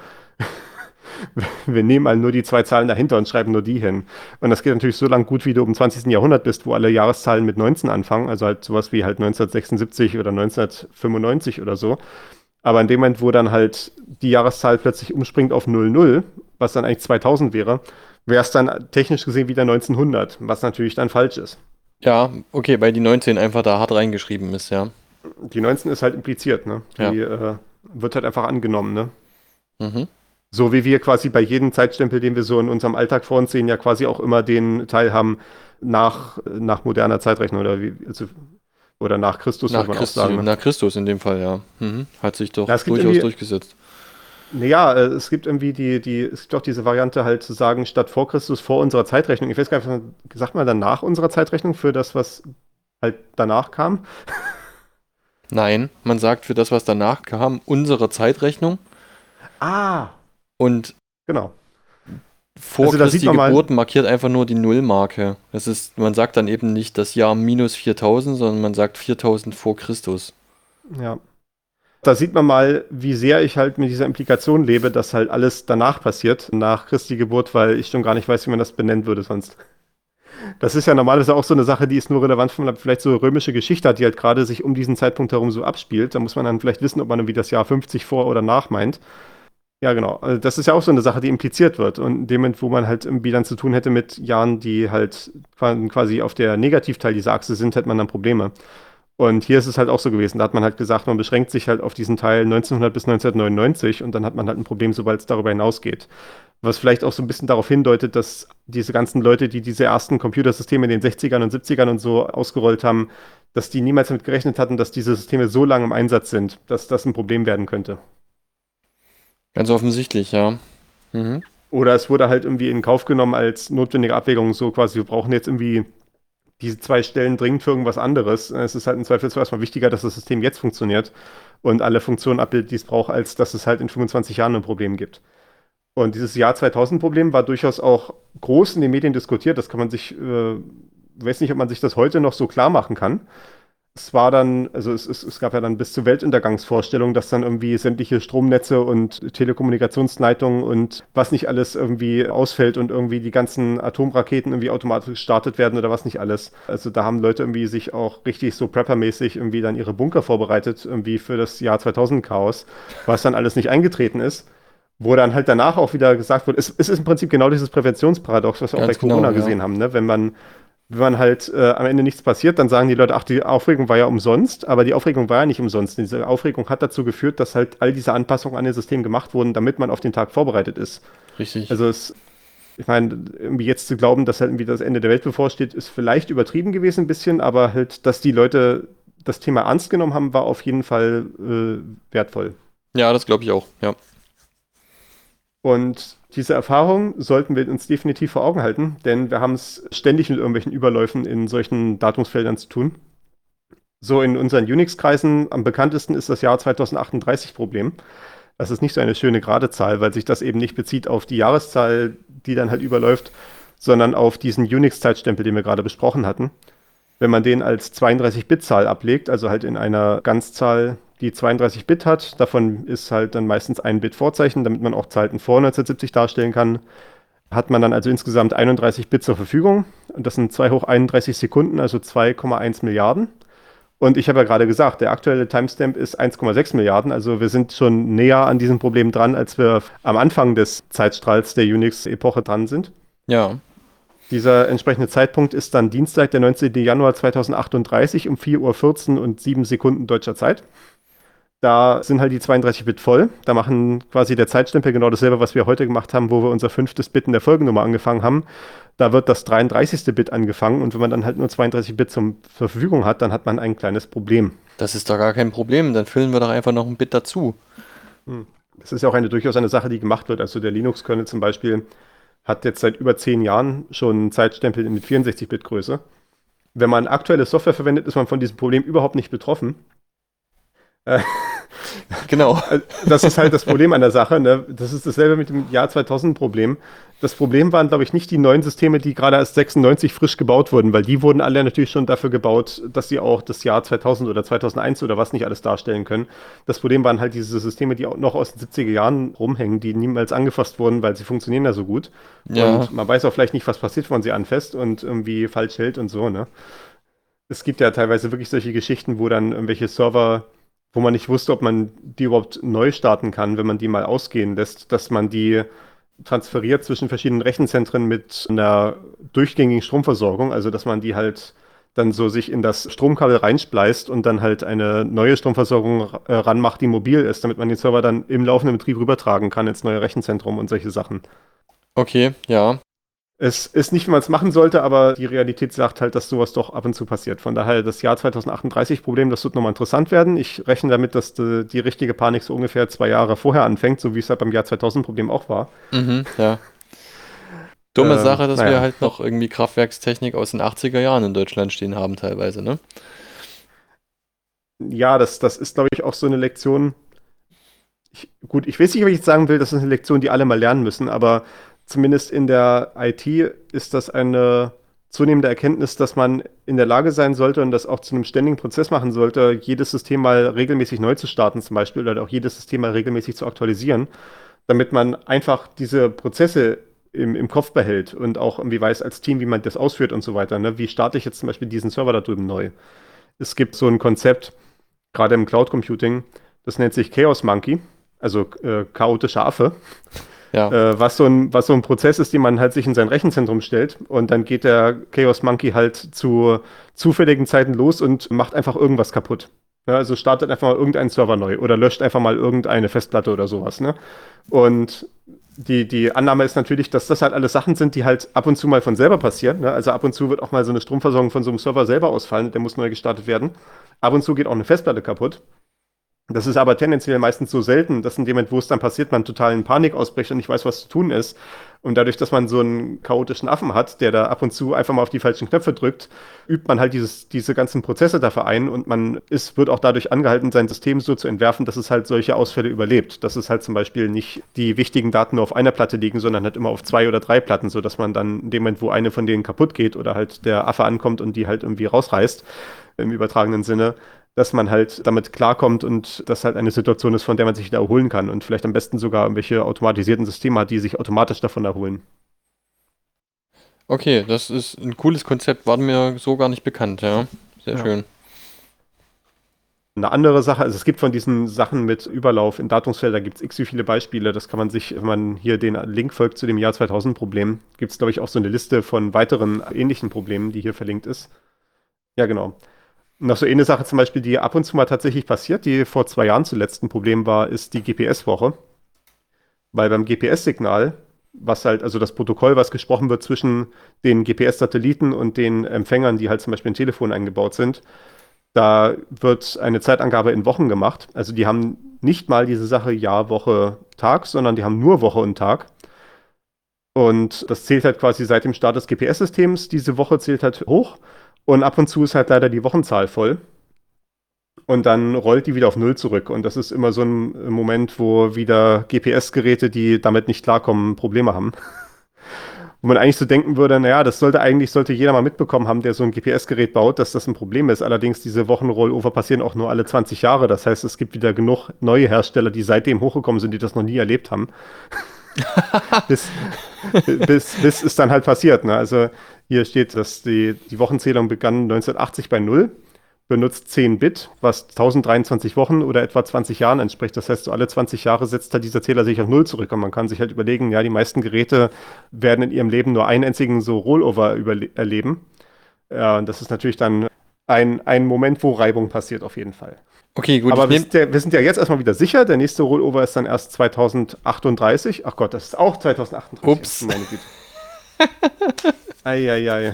Wir nehmen halt nur die zwei Zahlen dahinter und schreiben nur die hin. Und das geht natürlich so lang gut, wie du im zwanzigsten Jahrhundert bist, wo alle Jahreszahlen mit neunzehn anfangen, also halt sowas wie halt neunzehnhundertsechsundsiebzig oder neunzehnhundertfünfundneunzig oder so. Aber in dem Moment, wo dann halt die Jahreszahl plötzlich umspringt auf null null, was dann eigentlich zweitausend wäre, wäre es dann technisch gesehen wieder neunzehnhundert, was natürlich dann falsch ist. Ja, okay, weil die neunzehn einfach da hart reingeschrieben ist, ja. Die neunzehn ist halt impliziert, ne? Die Ja. äh, wird halt einfach angenommen, ne? Mhm. So wie wir quasi bei jedem Zeitstempel, den wir so in unserem Alltag vor uns sehen, ja quasi auch immer den Teil haben nach, nach moderner Zeitrechnung oder wie, also, oder nach Christus, Nach, muss man auch Christi, sagen. Ne? nach Christus in dem Fall, ja. Mhm. Hat sich doch Ja, es gibt durchaus irgendwie- durchgesetzt. Naja, äh, es gibt irgendwie die, die, es gibt auch diese Variante halt zu sagen, statt vor Christus vor unserer Zeitrechnung. Ich weiß gar nicht, sagt man dann nach unserer Zeitrechnung für das, was halt danach kam? Nein, man sagt für das, was danach kam, unsere Zeitrechnung Ah, und genau. vor Also da sieht Christi man mal- Geburt markiert einfach nur die Nullmarke. Das ist, man sagt dann eben nicht das Jahr minus viertausend, sondern man sagt viertausend vor Christus. Ja. Da sieht man mal, wie sehr ich halt mit dieser Implikation lebe, dass halt alles danach passiert, nach Christi Geburt, weil ich schon gar nicht weiß, wie man das benennen würde sonst. Das ist ja normalerweise auch so eine Sache, die ist nur relevant, wenn man vielleicht so römische Geschichte hat, die halt gerade sich um diesen Zeitpunkt herum so abspielt. Da muss man dann vielleicht wissen, ob man irgendwie das Jahr fünfzig vor oder nach meint. Ja, genau. Also das ist ja auch so eine Sache, die impliziert wird. Und in dem Moment, wo man halt irgendwie dann zu tun hätte mit Jahren, die halt quasi auf der Negativteil dieser Achse sind, hätte man dann Probleme. Und hier ist es halt auch so gewesen. Da hat man halt gesagt, man beschränkt sich halt auf diesen Teil neunzehnhundert bis neunzehnhundertneunundneunzig und dann hat man halt ein Problem, sobald es darüber hinausgeht. Was vielleicht auch so ein bisschen darauf hindeutet, dass diese ganzen Leute, die diese ersten Computersysteme in den sechzigern und siebzigern und so ausgerollt haben, dass die niemals damit gerechnet hatten, dass diese Systeme so lange im Einsatz sind, dass das ein Problem werden könnte. Ganz offensichtlich, ja. Mhm. Oder es wurde halt irgendwie in Kauf genommen als notwendige Abwägung, so quasi, wir brauchen jetzt irgendwie diese zwei Stellen dringend für irgendwas anderes. Es ist halt im Zweifelsfall erstmal wichtiger, dass das System jetzt funktioniert und alle Funktionen abbildet, die es braucht, als dass es halt in fünfundzwanzig Jahren ein Problem gibt. Und dieses Jahr zweitausend-Problem war durchaus auch groß in den Medien diskutiert. Das kann man sich, äh, weiß nicht, ob man sich das heute noch so klar machen kann. Es war dann, also es, es, es gab ja dann bis zur Weltuntergangsvorstellung, dass dann irgendwie sämtliche Stromnetze und Telekommunikationsleitungen und was nicht alles irgendwie ausfällt und irgendwie die ganzen Atomraketen irgendwie automatisch gestartet werden oder was nicht alles. Also da haben Leute irgendwie sich auch richtig so Prepper-mäßig irgendwie dann ihre Bunker vorbereitet, irgendwie für das Jahr zweitausend-Chaos, was dann alles nicht eingetreten ist. Wo dann halt danach auch wieder gesagt wird, es, es ist im Prinzip genau dieses Präventionsparadox, was wir Ganz auch bei Corona genau, ja. gesehen haben, ne? Wenn man Wenn man halt äh, am Ende nichts passiert, dann sagen die Leute, ach, die Aufregung war ja umsonst, aber die Aufregung war ja nicht umsonst. Diese Aufregung hat dazu geführt, dass halt all diese Anpassungen an das System gemacht wurden, damit man auf den Tag vorbereitet ist. Richtig. Also es, ich meine, irgendwie jetzt zu glauben, dass halt irgendwie das Ende der Welt bevorsteht, ist vielleicht übertrieben gewesen ein bisschen, aber halt, dass die Leute das Thema ernst genommen haben, war auf jeden Fall äh, wertvoll. Ja, das glaube ich auch, ja. Und diese Erfahrung sollten wir uns definitiv vor Augen halten, denn wir haben es ständig mit irgendwelchen Überläufen in solchen Datumsfeldern zu tun. So in unseren Unix-Kreisen am bekanntesten ist das Jahr zweitausendachtunddreißig-Problem. Das ist nicht so eine schöne gerade Zahl, weil sich das eben nicht bezieht auf die Jahreszahl, die dann halt überläuft, sondern auf diesen Unix-Zeitstempel, den wir gerade besprochen hatten. Wenn man den als zweiunddreißig-Bit-Zahl ablegt, also halt in einer Ganzzahl, die zweiunddreißig Bit hat, davon ist halt dann meistens ein Bit Vorzeichen, damit man auch Zeiten vor neunzehnhundertsiebzig darstellen kann, hat man dann also insgesamt einunddreißig Bit zur Verfügung. Und das sind zwei hoch einunddreißig Sekunden, also zwei Komma eins Milliarden. Und ich habe ja gerade gesagt, der aktuelle Timestamp ist eins Komma sechs Milliarden, also wir sind schon näher an diesem Problem dran, als wir am Anfang des Zeitstrahls der Unix-Epoche dran sind. Ja. Dieser entsprechende Zeitpunkt ist dann Dienstag, der neunzehnten Januar zweitausendachtunddreißig um vier Uhr vierzehn und sieben Sekunden deutscher Zeit. Da sind halt die zweiunddreißig Bit voll. Da machen quasi der Zeitstempel genau dasselbe, was wir heute gemacht haben, wo wir unser fünftes Bit in der Folgennummer angefangen haben. Da wird das dreiunddreißigste Bit angefangen und wenn man dann halt nur zweiunddreißig Bit zum, zur Verfügung hat, dann hat man ein kleines Problem. Das ist doch gar kein Problem, dann füllen wir doch einfach noch ein Bit dazu. Das ist ja auch eine durchaus eine Sache, die gemacht wird. Also der Linux-Kernel zum Beispiel hat jetzt seit über zehn Jahren schon einen Zeitstempel mit vierundsechzig Bit Größe. Wenn man aktuelle Software verwendet, ist man von diesem Problem überhaupt nicht betroffen. Äh, Genau. Das ist halt das Problem an der Sache. Ne? Das ist dasselbe mit dem Jahr zweitausend-Problem. Das Problem waren, glaube ich, nicht die neuen Systeme, die gerade erst sechsundneunzig frisch gebaut wurden, weil die wurden alle natürlich schon dafür gebaut, dass sie auch das Jahr zweitausend oder zweitausendeins oder was nicht alles darstellen können. Das Problem waren halt diese Systeme, die auch noch aus den siebziger Jahren rumhängen, die niemals angefasst wurden, weil sie funktionieren ja so gut. Ja. Und man weiß auch vielleicht nicht, was passiert, wenn man sie anfasst und irgendwie falsch hält und so. Ne? Es gibt ja teilweise wirklich solche Geschichten, wo dann irgendwelche Server, wo man nicht wusste, ob man die überhaupt neu starten kann, wenn man die mal ausgehen lässt, dass man die transferiert zwischen verschiedenen Rechenzentren mit einer durchgängigen Stromversorgung, also dass man die halt dann so sich in das Stromkabel reinspleißt und dann halt eine neue Stromversorgung äh, ranmacht, die mobil ist, damit man den Server dann im laufenden Betrieb rübertragen kann ins neue Rechenzentrum und solche Sachen. Okay, ja. Es ist nicht, wie man es machen sollte, aber die Realität sagt halt, dass sowas doch ab und zu passiert. Von daher das Jahr zweitausendachtunddreißig-Problem, das wird nochmal interessant werden. Ich rechne damit, dass die, die richtige Panik so ungefähr zwei Jahre vorher anfängt, so wie es halt beim Jahr zweitausend-Problem auch war. Mhm, ja. Dumme Ähm, Sache, dass naja. wir halt noch irgendwie Kraftwerkstechnik aus den achtziger Jahren in Deutschland stehen haben teilweise, ne? Ja, das, das ist, glaube ich, auch so eine Lektion. Ich, gut, ich weiß nicht, ob ich jetzt sagen will, das ist eine Lektion, die alle mal lernen müssen, aber zumindest in der I T ist das eine zunehmende Erkenntnis, dass man in der Lage sein sollte und das auch zu einem ständigen Prozess machen sollte, jedes System mal regelmäßig neu zu starten zum Beispiel oder auch jedes System mal regelmäßig zu aktualisieren, damit man einfach diese Prozesse im, im Kopf behält und auch irgendwie weiß als Team, wie man das ausführt und so weiter. Ne? Wie starte ich jetzt zum Beispiel diesen Server da drüben neu? Es gibt so ein Konzept, gerade im Cloud Computing, das nennt sich Chaos Monkey, also äh, chaotische Affe. Ja. Äh, was, so ein, was so ein Prozess ist, den man halt sich in sein Rechenzentrum stellt und dann geht der Chaos Monkey halt zu zufälligen Zeiten los und macht einfach irgendwas kaputt. Ja, also startet einfach mal irgendeinen Server neu oder löscht einfach mal irgendeine Festplatte oder sowas. Ne? Und die, die Annahme ist natürlich, dass das halt alles Sachen sind, die halt ab und zu mal von selber passieren. Ne? Also ab und zu wird auch mal so eine Stromversorgung von so einem Server selber ausfallen, der muss neu gestartet werden. Ab und zu geht auch eine Festplatte kaputt. Das ist aber tendenziell meistens so selten, dass in dem Moment, wo es dann passiert, man total in Panik ausbricht und nicht weiß, was zu tun ist. Und dadurch, dass man so einen chaotischen Affen hat, der da ab und zu einfach mal auf die falschen Knöpfe drückt, übt man halt dieses, diese ganzen Prozesse dafür ein und man ist, wird auch dadurch angehalten, sein System so zu entwerfen, dass es halt solche Ausfälle überlebt. Dass es halt zum Beispiel nicht die wichtigen Daten nur auf einer Platte liegen, sondern halt immer auf zwei oder drei Platten, sodass man dann in dem Moment, wo eine von denen kaputt geht oder halt der Affe ankommt und die halt irgendwie rausreißt, im übertragenen Sinne, dass man halt damit klarkommt und das halt eine Situation ist, von der man sich wieder erholen kann und vielleicht am besten sogar irgendwelche automatisierten Systeme hat, die sich automatisch davon erholen. Okay, das ist ein cooles Konzept, war mir so gar nicht bekannt, ja. Sehr Ja. schön. Eine andere Sache, also es gibt von diesen Sachen mit Überlauf in Datumsfelder, gibt es x wie viele Beispiele, das kann man sich, wenn man hier den Link folgt zu dem Jahr zweitausend Problem, gibt es glaube ich auch so eine Liste von weiteren ähnlichen Problemen, die hier verlinkt ist. Ja, genau. Noch so eine Sache zum Beispiel, die ab und zu mal tatsächlich passiert, die vor zwei Jahren zuletzt ein Problem war, ist die G P S-Woche. Weil beim G P S-Signal, was halt, also das Protokoll, was gesprochen wird zwischen den G P S-Satelliten und den Empfängern, die halt zum Beispiel in Telefon eingebaut sind, da wird eine Zeitangabe in Wochen gemacht. Also die haben nicht mal diese Sache Jahr, Woche, Tag, sondern die haben nur Woche und Tag. Und das zählt halt quasi seit dem Start des G P S-Systems. Diese Woche zählt halt hoch. Und ab und zu ist halt leider die Wochenzahl voll. Und dann rollt die wieder auf Null zurück. Und das ist immer so ein Moment, wo wieder G P S-Geräte, die damit nicht klarkommen, Probleme haben. Wo man eigentlich so denken würde, naja, das sollte eigentlich, sollte jeder mal mitbekommen haben, der so ein G P S-Gerät baut, dass das ein Problem ist. Allerdings, diese Wochenrollover passieren auch nur alle zwanzig Jahre. Das heißt, es gibt wieder genug neue Hersteller, die seitdem hochgekommen sind, die das noch nie erlebt haben. bis, bis, bis es dann halt passiert. Ne? Also hier steht, dass die, die Wochenzählung begann neunzehnhundertachtzig bei null, benutzt zehn Bit, was tausenddreiundzwanzig Wochen oder etwa zwanzig Jahren entspricht. Das heißt, so alle zwanzig Jahre setzt halt dieser Zähler sich auf null zurück. Und man kann sich halt überlegen, ja, die meisten Geräte werden in ihrem Leben nur einen einzigen so Rollover erleben. Ja, und das ist natürlich dann ein, ein Moment, wo Reibung passiert auf jeden Fall. Okay, gut. Aber ich wir nehm, sind, ja, wir sind ja jetzt erstmal wieder sicher. Der nächste Rollover ist dann erst zweitausendachtunddreißig. Ach Gott, das ist auch zweitausendachtunddreißig. Ups. Meine Güte. Eieiei.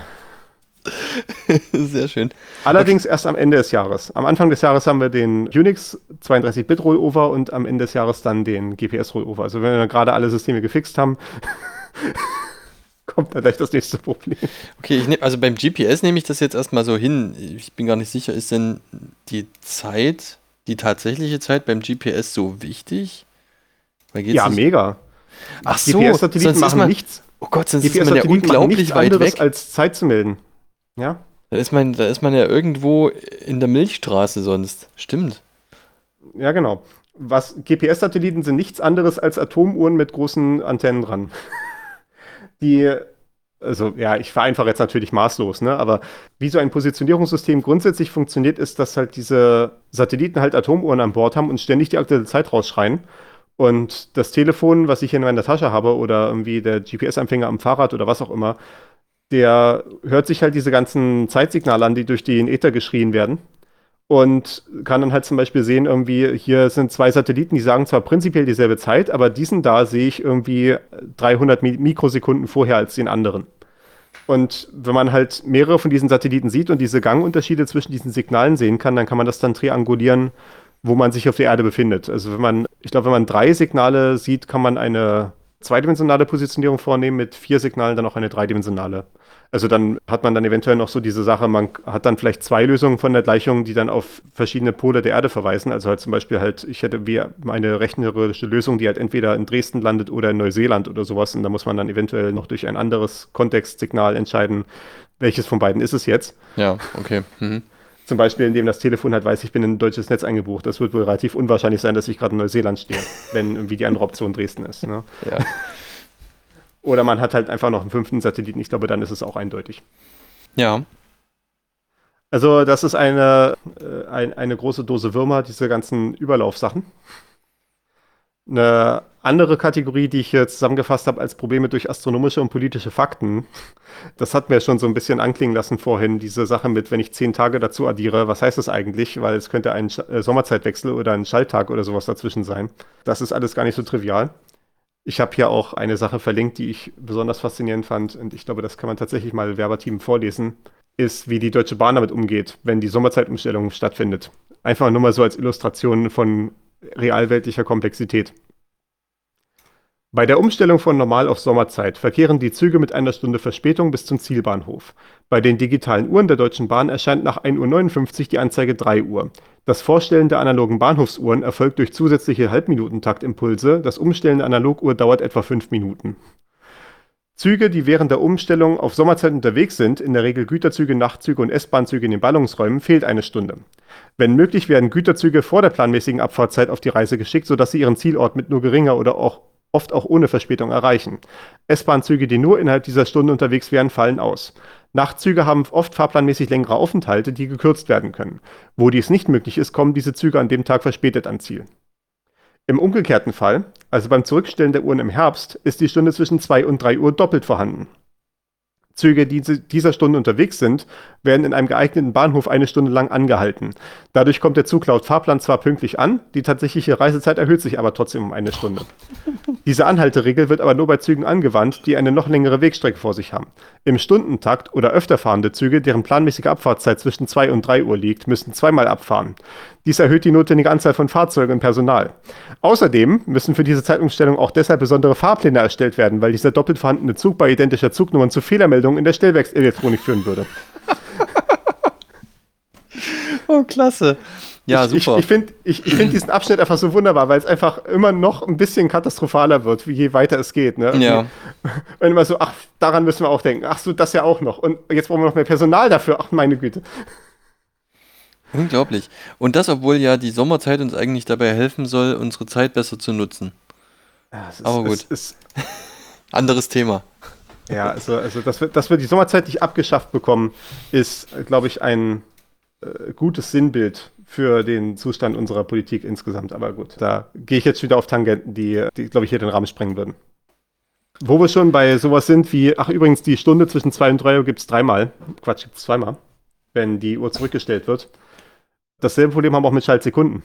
Sehr schön. Allerdings erst am Ende des Jahres. Am Anfang des Jahres haben wir den Unix zweiunddreißig Bit Rollover und am Ende des Jahres dann den G P S Rollover. Also wenn wir gerade alle Systeme gefixt haben, kommt dann gleich das nächste Problem. Okay, ich nehm, also beim G P S nehme ich das jetzt erstmal so hin. Ich bin gar nicht sicher, ist denn die Zeit, die tatsächliche Zeit beim G P S so wichtig? Weil geht's Ja, nicht- mega. Ach so, G P S-Satelliten sonst ist machen man, nichts. oh Gott, sonst ist man ja G P S-Satelliten machen unglaublich nichts weit anderes weg. als Zeit zu melden. Ja? Da ist man, da ist man ja irgendwo in der Milchstraße sonst. Stimmt. Ja, genau. Was G P S-Satelliten sind nichts anderes als Atomuhren mit großen Antennen dran. Die, also ja, ich vereinfache jetzt natürlich maßlos, ne? Aber wie so ein Positionierungssystem grundsätzlich funktioniert, ist, dass halt diese Satelliten halt Atomuhren an Bord haben und ständig die aktuelle Zeit rausschreien. Und das Telefon, was ich hier in meiner Tasche habe, oder irgendwie der G P S-Empfänger am Fahrrad oder was auch immer, der hört sich halt diese ganzen Zeitsignale an, die durch den Äther geschrien werden. Und kann dann halt zum Beispiel sehen, irgendwie, hier sind zwei Satelliten, die sagen zwar prinzipiell dieselbe Zeit, aber diesen da sehe ich irgendwie dreihundert Mi- Mikrosekunden vorher als den anderen. Und wenn man halt mehrere von diesen Satelliten sieht und diese Gangunterschiede zwischen diesen Signalen sehen kann, dann kann man das dann triangulieren, wo man sich auf der Erde befindet. Also wenn man, ich glaube, wenn man drei Signale sieht, kann man eine zweidimensionale Positionierung vornehmen, mit vier Signalen dann auch eine dreidimensionale. Also dann hat man dann eventuell noch so diese Sache, man hat dann vielleicht zwei Lösungen von der Gleichung, die dann auf verschiedene Pole der Erde verweisen. Also halt zum Beispiel halt, ich hätte wie eine rechnerische Lösung, die halt entweder in Dresden landet oder in Neuseeland oder sowas. Und da muss man dann eventuell noch durch ein anderes Kontextsignal entscheiden, welches von beiden ist es jetzt. Ja, okay. Mhm. Zum Beispiel, indem das Telefon halt weiß, ich bin in ein deutsches Netz eingebucht. Das wird wohl relativ unwahrscheinlich sein, dass ich gerade in Neuseeland stehe, wenn irgendwie die andere Option Dresden ist. Ne? Ja. Oder man hat halt einfach noch einen fünften Satelliten. Ich glaube, dann ist es auch eindeutig. Ja. Also das ist eine, äh, ein, eine große Dose Würmer, diese ganzen Überlaufsachen. Eine andere Kategorie, die ich hier zusammengefasst habe als Probleme durch astronomische und politische Fakten, das hat mir schon so ein bisschen anklingen lassen vorhin, diese Sache mit, wenn ich zehn Tage dazu addiere, was heißt das eigentlich? Weil es könnte ein Sch- äh, Sommerzeitwechsel oder ein Schalttag oder sowas dazwischen sein. Das ist alles gar nicht so trivial. Ich habe hier auch eine Sache verlinkt, die ich besonders faszinierend fand, und ich glaube, das kann man tatsächlich mal verbatim vorlesen, ist, wie die Deutsche Bahn damit umgeht, wenn die Sommerzeitumstellung stattfindet. Einfach nur mal so als Illustration von realweltlicher Komplexität. Bei der Umstellung von Normal auf Sommerzeit verkehren die Züge mit einer Stunde Verspätung bis zum Zielbahnhof. Bei den digitalen Uhren der Deutschen Bahn erscheint nach ein Uhr neunundfünfzig die Anzeige drei Uhr. Das Vorstellen der analogen Bahnhofsuhren erfolgt durch zusätzliche Halbminutentakt-Impulse. Das Umstellen der Analoguhr dauert etwa fünf Minuten. Züge, die während der Umstellung auf Sommerzeit unterwegs sind, in der Regel Güterzüge, Nachtzüge und S-Bahn-Züge in den Ballungsräumen, fehlt eine Stunde. Wenn möglich, werden Güterzüge vor der planmäßigen Abfahrtzeit auf die Reise geschickt, sodass sie ihren Zielort mit nur geringer oder auch oft auch ohne Verspätung erreichen. S-Bahn-Züge, die nur innerhalb dieser Stunde unterwegs wären, fallen aus. Nachtzüge haben oft fahrplanmäßig längere Aufenthalte, die gekürzt werden können. Wo dies nicht möglich ist, kommen diese Züge an dem Tag verspätet ans Ziel. Im umgekehrten Fall, also beim Zurückstellen der Uhren im Herbst, ist die Stunde zwischen zwei und drei Uhr doppelt vorhanden. Züge, die in dieser Stunde unterwegs sind, werden in einem geeigneten Bahnhof eine Stunde lang angehalten. Dadurch kommt der Zug laut Fahrplan zwar pünktlich an, die tatsächliche Reisezeit erhöht sich aber trotzdem um eine Stunde. Diese Anhalteregel wird aber nur bei Zügen angewandt, die eine noch längere Wegstrecke vor sich haben. Im Stundentakt oder öfter fahrende Züge, deren planmäßige Abfahrtszeit zwischen zwei und drei Uhr liegt, müssen zweimal abfahren. Dies erhöht die notwendige Anzahl von Fahrzeugen und Personal. Außerdem müssen für diese Zeitumstellung auch deshalb besondere Fahrpläne erstellt werden, weil dieser doppelt vorhandene Zug bei identischer Zugnummer zu Fehlermeldungen in der Stellwerkselektronik führen würde. Oh, klasse. Ja, ich, super. Ich, ich finde ich, ich find diesen Abschnitt einfach so wunderbar, weil es einfach immer noch ein bisschen katastrophaler wird, wie je weiter es geht. Ne? Ja. Und immer so, ach, daran müssen wir auch denken. Ach so, das ja auch noch. Und jetzt brauchen wir noch mehr Personal dafür. Ach, meine Güte. Unglaublich. Und das, obwohl ja die Sommerzeit uns eigentlich dabei helfen soll, unsere Zeit besser zu nutzen. Ja, es ist, Aber gut. Es ist, Anderes Thema. ja, also, also dass, wir, dass wir die Sommerzeit nicht abgeschafft bekommen, ist, glaube ich, ein äh, gutes Sinnbild für den Zustand unserer Politik insgesamt. Aber gut, da gehe ich jetzt wieder auf Tangenten, die, die glaube ich, hier den Rahmen sprengen würden. Wo wir schon bei sowas sind wie, ach übrigens, die Stunde zwischen zwei und drei Uhr gibt es dreimal. Quatsch, gibt es zweimal, wenn die Uhr zurückgestellt wird. Dasselbe Problem haben wir auch mit Schaltsekunden.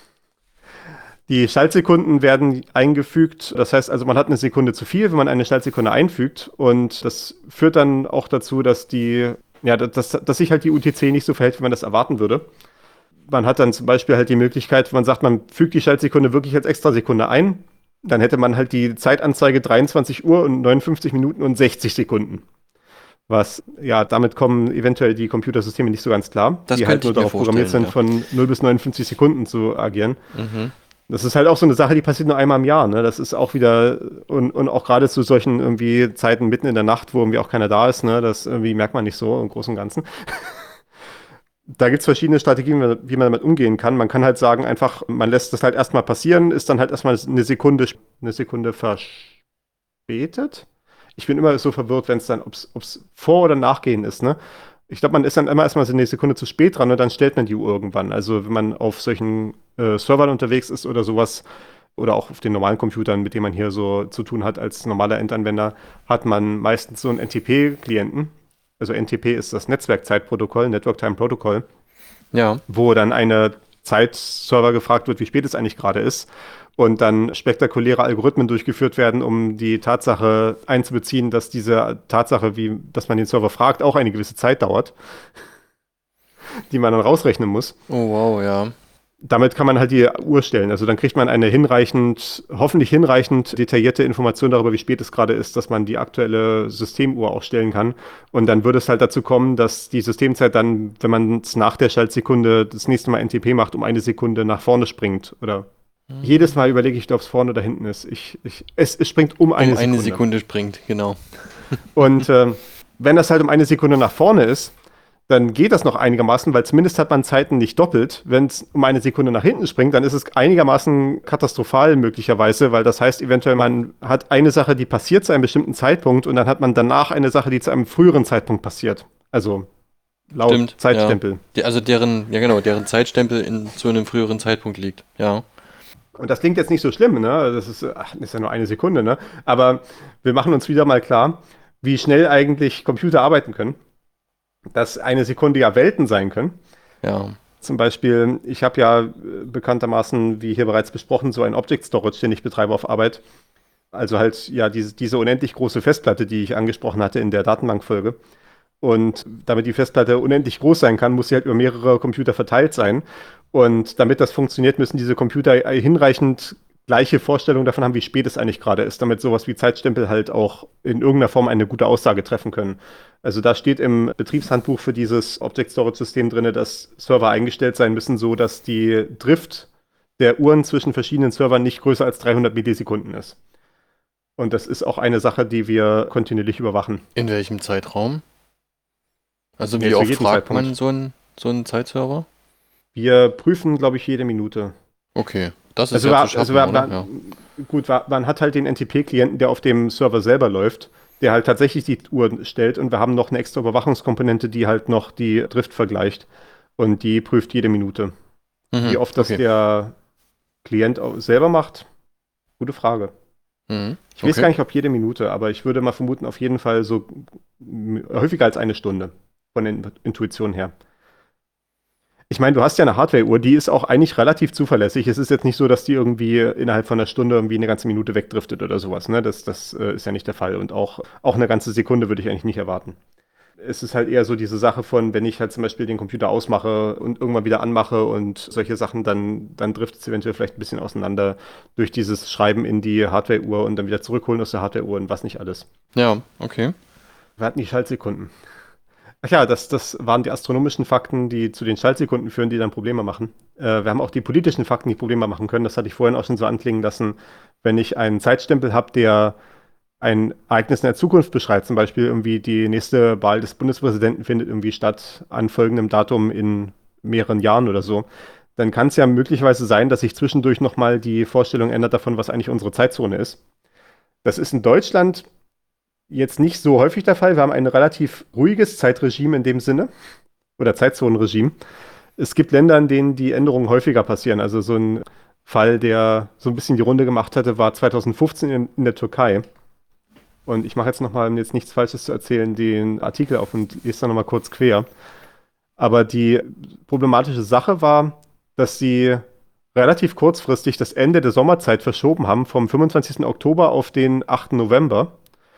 Die Schaltsekunden werden eingefügt, das heißt also, man hat eine Sekunde zu viel, wenn man eine Schaltsekunde einfügt, und das führt dann auch dazu, dass die, ja, dass, dass sich halt die U T C nicht so verhält, wie man das erwarten würde. Man hat dann zum Beispiel halt die Möglichkeit, man sagt, man fügt die Schaltsekunde wirklich als Extrasekunde ein, dann hätte man halt die Zeitanzeige dreiundzwanzig Uhr und neunundfünfzig Minuten und sechzig Sekunden. Was, ja, damit kommen eventuell die Computersysteme nicht so ganz klar, Das die halt könnte nur ich mir darauf programmiert sind, vorstellen, von null bis neunundfünfzig Sekunden zu agieren. Mhm. Das ist halt auch so eine Sache, die passiert nur einmal im Jahr, ne? Das ist auch wieder, und, und auch gerade zu solchen irgendwie Zeiten mitten in der Nacht, wo irgendwie auch keiner da ist, ne? Das irgendwie merkt man nicht so im Großen und Ganzen. Da gibt es verschiedene Strategien, wie man damit umgehen kann. Man kann halt sagen, einfach, man lässt das halt erstmal passieren, ist dann halt erstmal eine Sekunde, eine Sekunde verspätet. Ich bin immer so verwirrt, wenn es dann, ob es vor- oder nachgehen ist, ne? Ich glaube, man ist dann immer erstmal so eine Sekunde zu spät dran und dann stellt man die Uhr irgendwann. Also wenn man auf solchen äh, Servern unterwegs ist oder sowas, oder auch auf den normalen Computern, mit denen man hier so zu tun hat als normaler Endanwender, hat man meistens so einen N T P-Klienten. Also N T P ist das Netzwerkzeitprotokoll, Network Time Protocol, Ja. wo dann eine Zeitserver gefragt wird, wie spät es eigentlich gerade ist, und dann spektakuläre Algorithmen durchgeführt werden, um die Tatsache einzubeziehen, dass diese Tatsache, wie, dass man den Server fragt, auch eine gewisse Zeit dauert, die man dann rausrechnen muss. Oh, wow, ja. Damit kann man halt die Uhr stellen. Also dann kriegt man eine hinreichend, hoffentlich hinreichend detaillierte Information darüber, wie spät es gerade ist, dass man die aktuelle Systemuhr auch stellen kann. Und dann würde es halt dazu kommen, dass die Systemzeit dann, wenn man es nach der Schaltsekunde das nächste Mal N T P macht, um eine Sekunde nach vorne springt. Oder mhm. jedes Mal überlege ich, ob es vorne oder hinten ist. Ich, ich, es, es springt um eine um Sekunde. eine Sekunde springt, genau. Und äh, wenn das halt um eine Sekunde nach vorne ist, dann geht das noch einigermaßen, weil zumindest hat man Zeiten nicht doppelt. Wenn es um eine Sekunde nach hinten springt, dann ist es einigermaßen katastrophal möglicherweise, weil das heißt eventuell, man hat eine Sache, die passiert zu einem bestimmten Zeitpunkt, und dann hat man danach eine Sache, die zu einem früheren Zeitpunkt passiert. Also laut Stimmt, Zeitstempel. Ja. Die, also deren, ja genau, deren Zeitstempel in, zu einem früheren Zeitpunkt liegt, ja. Und das klingt jetzt nicht so schlimm, ne? Das ist, ach, das ist ja nur eine Sekunde, ne? Aber wir machen uns wieder mal klar, wie schnell eigentlich Computer arbeiten können. Dass eine Sekunde ja Welten sein können. Ja. Zum Beispiel, ich habe ja bekanntermaßen, wie hier bereits besprochen, so ein Object Storage, den ich betreibe auf Arbeit. Also halt, ja, diese, diese unendlich große Festplatte, die ich angesprochen hatte in der Datenbankfolge. Und damit die Festplatte unendlich groß sein kann, muss sie halt über mehrere Computer verteilt sein. Und damit das funktioniert, müssen diese Computer hinreichend gleiche Vorstellungen davon haben, wie spät es eigentlich gerade ist, damit sowas wie Zeitstempel halt auch in irgendeiner Form eine gute Aussage treffen können. Also da steht im Betriebshandbuch für dieses Object Storage System drin, dass Server eingestellt sein müssen, so dass die Drift der Uhren zwischen verschiedenen Servern nicht größer als dreihundert Millisekunden ist. Und das ist auch eine Sache, die wir kontinuierlich überwachen. In welchem Zeitraum? Also Ja, wie zu oft jedem fragt Zeitpunkt. man so einen so einen Zeitserver? Wir prüfen, glaube ich, jede Minute. Okay, das ist Also, ja war, zu schaffen, also war, oder? war, Ja. gut, war, man hat halt den N T P-Klienten, der auf dem Server selber läuft, der halt tatsächlich die Uhr stellt, und wir haben noch eine extra Überwachungskomponente, die halt noch die Drift vergleicht, und die prüft jede Minute. Mhm, Wie oft das okay. der Klient auch selber macht? Gute Frage. Mhm, Ich weiß okay. gar nicht, ob jede Minute, aber ich würde mal vermuten, auf jeden Fall so m- häufiger als eine Stunde von der In- Intuition her. Ich meine, du hast ja eine Hardware-Uhr, die ist auch eigentlich relativ zuverlässig. Es ist jetzt nicht so, dass die irgendwie innerhalb von einer Stunde irgendwie eine ganze Minute wegdriftet oder sowas. Ne? Das, das äh, ist ja nicht der Fall. Und auch, auch eine ganze Sekunde würde ich eigentlich nicht erwarten. Es ist halt eher so diese Sache von, wenn ich halt zum Beispiel den Computer ausmache und irgendwann wieder anmache und solche Sachen, dann, dann driftet es eventuell vielleicht ein bisschen auseinander durch dieses Schreiben in die Hardware-Uhr und dann wieder zurückholen aus der Hardware-Uhr und was nicht alles. Ja, okay. Wir hatten die Schaltsekunden. Ach ja, das, das waren die astronomischen Fakten, die zu den Schaltsekunden führen, die dann Probleme machen. Äh, wir haben auch die politischen Fakten, die Probleme machen können. Das hatte ich vorhin auch schon so anklingen lassen. Wenn ich einen Zeitstempel habe, der ein Ereignis in der Zukunft beschreibt, zum Beispiel irgendwie die nächste Wahl des Bundespräsidenten findet irgendwie statt an folgendem Datum in mehreren Jahren oder so, dann kann es ja möglicherweise sein, dass sich zwischendurch nochmal die Vorstellung ändert davon, was eigentlich unsere Zeitzone ist. Das ist in Deutschland jetzt nicht so häufig der Fall. Wir haben ein relativ ruhiges Zeitregime in dem Sinne. Oder Zeitzonenregime. Es gibt Länder, in denen die Änderungen häufiger passieren. Also so ein Fall, der so ein bisschen die Runde gemacht hatte, war zwanzig fünfzehn in, in der Türkei. Und ich mache jetzt nochmal, um jetzt nichts Falsches zu erzählen, den Artikel auf und lese dann nochmal kurz quer. Aber die problematische Sache war, dass sie relativ kurzfristig das Ende der Sommerzeit verschoben haben, vom fünfundzwanzigsten Oktober auf den achten November.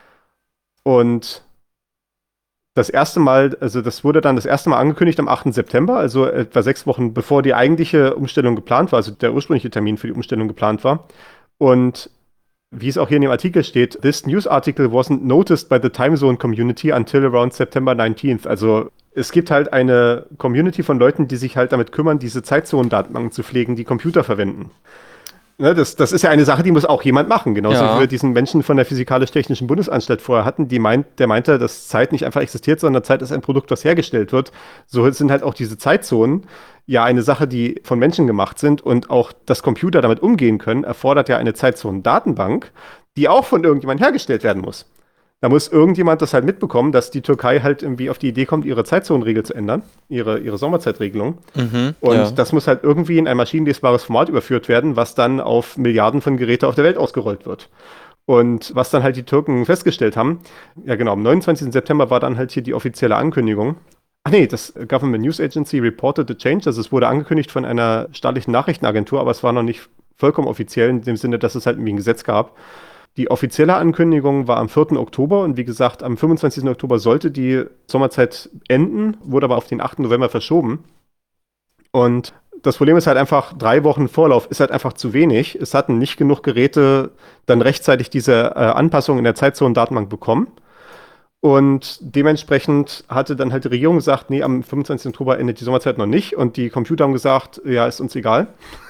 Und das erste Mal, also das wurde dann das erste Mal angekündigt am achten September, also etwa sechs Wochen bevor die eigentliche Umstellung geplant war, also der ursprüngliche Termin für die Umstellung geplant war. Und wie es auch hier in dem Artikel steht, this news article wasn't noticed by the time zone community until around September nineteenth. Also es gibt halt eine Community von Leuten, die sich halt damit kümmern, diese Zeitzonen-Datenbanken zu pflegen, die Computer verwenden. Ne, das, das ist ja eine Sache, die muss auch jemand machen. Genauso Ja. wie wir diesen Menschen von der Physikalisch-Technischen Bundesanstalt vorher hatten, die meint, der meinte, dass Zeit nicht einfach existiert, sondern Zeit ist ein Produkt, das hergestellt wird. So sind halt auch diese Zeitzonen ja eine Sache, die von Menschen gemacht sind, und auch, dass Computer damit umgehen können, erfordert ja eine Zeitzonen-Datenbank, die auch von irgendjemandem hergestellt werden muss. Da muss irgendjemand das halt mitbekommen, dass die Türkei halt irgendwie auf die Idee kommt, ihre Zeitzonenregel zu ändern, ihre, ihre Sommerzeitregelung. Mhm, Und ja. das muss halt irgendwie in ein maschinenlesbares Format überführt werden, was dann auf Milliarden von Geräten auf der Welt ausgerollt wird. Und was dann halt die Türken festgestellt haben, ja genau, am neunundzwanzigsten September war dann halt hier die offizielle Ankündigung. Ach nee, das Government News Agency reported the change, also es wurde angekündigt von einer staatlichen Nachrichtenagentur, aber es war noch nicht vollkommen offiziell in dem Sinne, dass es halt irgendwie ein Gesetz gab. Die offizielle Ankündigung war am vierten Oktober, und wie gesagt, am fünfundzwanzigsten Oktober sollte die Sommerzeit enden, wurde aber auf den achten November verschoben. Und das Problem ist halt einfach, drei Wochen Vorlauf ist halt einfach zu wenig. Es hatten nicht genug Geräte dann rechtzeitig diese äh, Anpassung in der Zeitzonen-Datenbank bekommen. Und dementsprechend hatte dann halt die Regierung gesagt, nee, am fünfundzwanzigsten Oktober endet die Sommerzeit noch nicht. Und die Computer haben gesagt, ja, ist uns egal.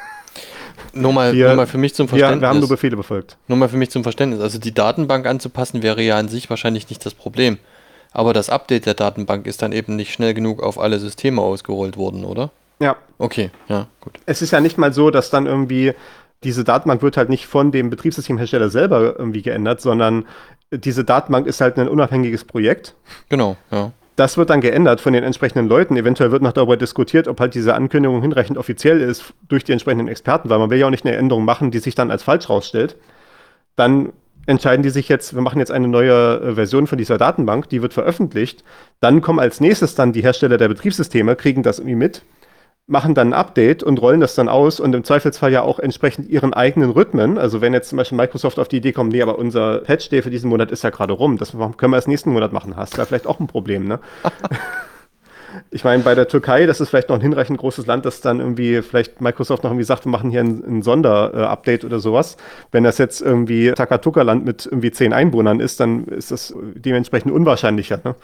Nur mal, Wir- nur mal für mich zum Wir, Verständnis. wir haben nur Befehle befolgt. Nur mal für mich zum Verständnis. Also die Datenbank anzupassen wäre ja an sich wahrscheinlich nicht das Problem. Aber das Update der Datenbank ist dann eben nicht schnell genug auf alle Systeme ausgerollt worden, oder? Ja, Okay, ja, gut. es ist ja nicht mal so, dass dann irgendwie diese Datenbank wird halt nicht von dem Betriebssystemhersteller selber irgendwie geändert, sondern diese Datenbank ist halt ein unabhängiges Projekt. Genau, ja. Das wird dann geändert von den entsprechenden Leuten. Eventuell wird noch darüber diskutiert, ob halt diese Ankündigung hinreichend offiziell ist durch die entsprechenden Experten, weil man will ja auch nicht eine Änderung machen, die sich dann als falsch rausstellt. Dann entscheiden die sich jetzt, wir machen jetzt eine neue äh, Version von dieser Datenbank, die wird veröffentlicht. Dann kommen als nächstes dann die Hersteller der Betriebssysteme, kriegen das irgendwie mit, machen dann ein Update und rollen das dann aus und im Zweifelsfall ja auch entsprechend ihren eigenen Rhythmen. Also wenn jetzt zum Beispiel Microsoft auf die Idee kommt, nee, aber unser Patch-Day für diesen Monat ist ja gerade rum, das können wir erst nächsten Monat machen, hast du da vielleicht auch ein Problem, ne? Ich meine, bei der Türkei, das ist vielleicht noch ein hinreichend großes Land, dass dann irgendwie vielleicht Microsoft noch irgendwie sagt, wir machen hier ein, ein Sonder-Update oder sowas. Wenn das jetzt irgendwie Takatuka-Land mit irgendwie zehn Einwohnern ist, dann ist das dementsprechend unwahrscheinlicher, ne?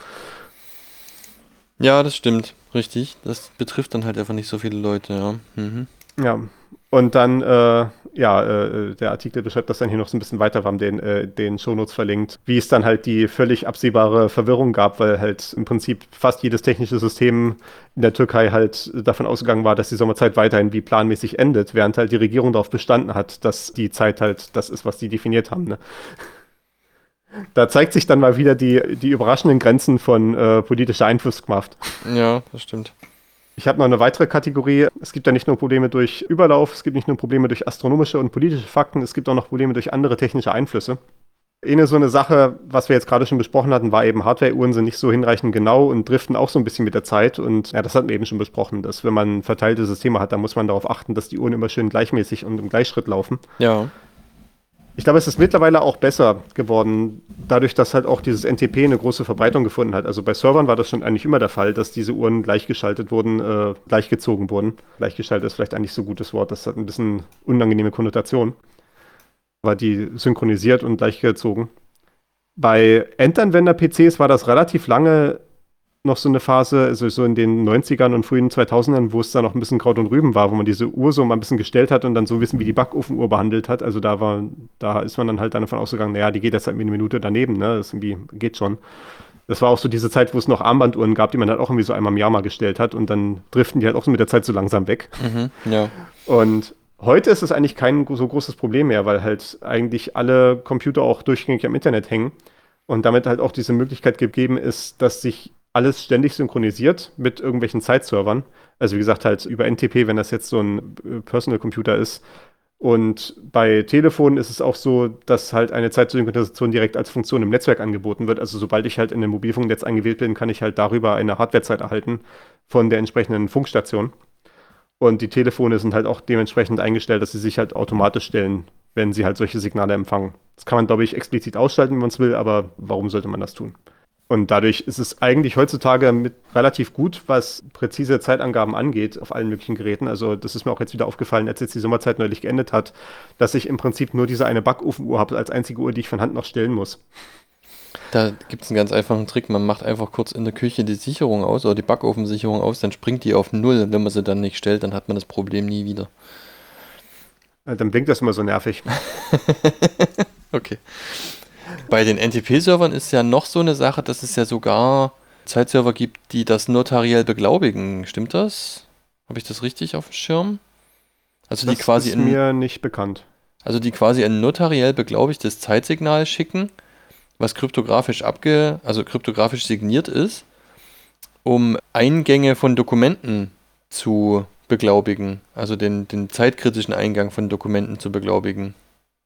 Ja, das stimmt. Richtig. Das betrifft dann halt einfach nicht so viele Leute, ja. Mhm. Ja, und dann, äh, ja, äh, der Artikel beschreibt das dann hier noch so ein bisschen weiter, wir haben den, äh, den Shownotes verlinkt, wie es dann halt die völlig absehbare Verwirrung gab, weil halt im Prinzip fast jedes technische System in der Türkei halt davon ausgegangen war, dass die Sommerzeit weiterhin wie planmäßig endet, während halt die Regierung darauf bestanden hat, dass die Zeit halt das ist, was die definiert haben, ne? Da zeigt sich dann mal wieder die, die überraschenden Grenzen von äh, politischer Einflusskraft. Ja, das stimmt. Ich habe noch eine weitere Kategorie. Es gibt ja nicht nur Probleme durch Überlauf, es gibt nicht nur Probleme durch astronomische und politische Fakten, es gibt auch noch Probleme durch andere technische Einflüsse. Eine so eine Sache, was wir jetzt gerade schon besprochen hatten, war eben, Hardware-Uhren sind nicht so hinreichend genau und driften auch so ein bisschen mit der Zeit. Und ja, das hatten wir eben schon besprochen, dass wenn man verteilte Systeme hat, dann muss man darauf achten, dass die Uhren immer schön gleichmäßig und im Gleichschritt laufen. Ja. Ich glaube, es ist mittlerweile auch besser geworden, dadurch, dass halt auch dieses N T P eine große Verbreitung gefunden hat. Also bei Servern war das schon eigentlich immer der Fall, dass diese Uhren gleichgeschaltet wurden, äh, gleichgezogen wurden. Gleichgeschaltet ist vielleicht ein nicht so gutes Wort, das hat ein bisschen unangenehme Konnotation. War die synchronisiert und gleichgezogen. Bei Endanwender-P Cs war das relativ lange noch so eine Phase, also so in den neunzigern und frühen zweitausendern, wo es da noch ein bisschen Kraut und Rüben war, wo man diese Uhr so mal ein bisschen gestellt hat und dann so ein bisschen wie die Backofenuhr behandelt hat. Also da war, da ist man dann halt dann davon ausgegangen, naja, die geht jetzt halt eine Minute daneben, ne? Das irgendwie geht schon. Das war auch so diese Zeit, wo es noch Armbanduhren gab, die man halt auch irgendwie so einmal im Jahr mal gestellt hat und dann driften die halt auch so mit der Zeit so langsam weg. Mhm, ja. Und heute ist es eigentlich kein so großes Problem mehr, weil halt eigentlich alle Computer auch durchgängig am Internet hängen und damit halt auch diese Möglichkeit gegeben ist, dass sich alles ständig synchronisiert mit irgendwelchen Zeitservern. Also wie gesagt, halt über N T P, wenn das jetzt so ein Personal Computer ist. Und bei Telefonen ist es auch so, dass halt eine Zeitsynchronisation direkt als Funktion im Netzwerk angeboten wird. Also sobald ich halt in einem Mobilfunknetz eingewählt bin, kann ich halt darüber eine Hardwarezeit erhalten von der entsprechenden Funkstation. Und die Telefone sind halt auch dementsprechend eingestellt, dass sie sich halt automatisch stellen, wenn sie halt solche Signale empfangen. Das kann man, glaube ich, explizit ausschalten, wenn man es will, aber warum sollte man das tun? Und dadurch ist es eigentlich heutzutage mit relativ gut, was präzise Zeitangaben angeht auf allen möglichen Geräten. Also das ist mir auch jetzt wieder aufgefallen, als jetzt die Sommerzeit neulich geendet hat, dass ich im Prinzip nur diese eine Backofenuhr habe als einzige Uhr, die ich von Hand noch stellen muss. Da gibt es einen ganz einfachen Trick. Man macht einfach kurz in der Küche die Sicherung aus oder die Backofensicherung aus, dann springt die auf Null. Wenn man sie dann nicht stellt, dann hat man das Problem nie wieder. Dann blinkt das immer so nervig. Okay. Bei den N T P-Servern ist ja noch so eine Sache, dass es ja sogar Zeitserver gibt, die das notariell beglaubigen. Stimmt das? Habe ich das richtig auf dem Schirm? Also das die quasi ist in, mir nicht bekannt. Also die quasi ein notariell beglaubigtes Zeitsignal schicken, was kryptografisch abge, also kryptografisch signiert ist, um Eingänge von Dokumenten zu beglaubigen, also den, den zeitkritischen Eingang von Dokumenten zu beglaubigen.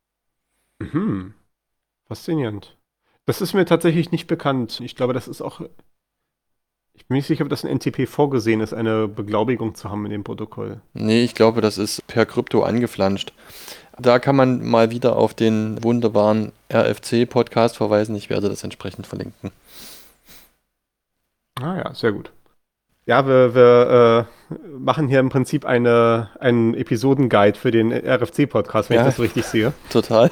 Mhm. Faszinierend. Das ist mir tatsächlich nicht bekannt. Ich glaube, das ist auch. Ich bin nicht sicher, ob das in N T P vorgesehen ist, eine Beglaubigung zu haben in dem Protokoll. Nee, ich glaube, das ist per Krypto angeflanscht. Da kann man mal wieder auf den wunderbaren R F C-Podcast verweisen. Ich werde das entsprechend verlinken. Ah ja, sehr gut. Ja, wir, wir äh, machen hier im Prinzip eine, einen Episodenguide für den R F C-Podcast, wenn Ja. ich das so richtig sehe. Total.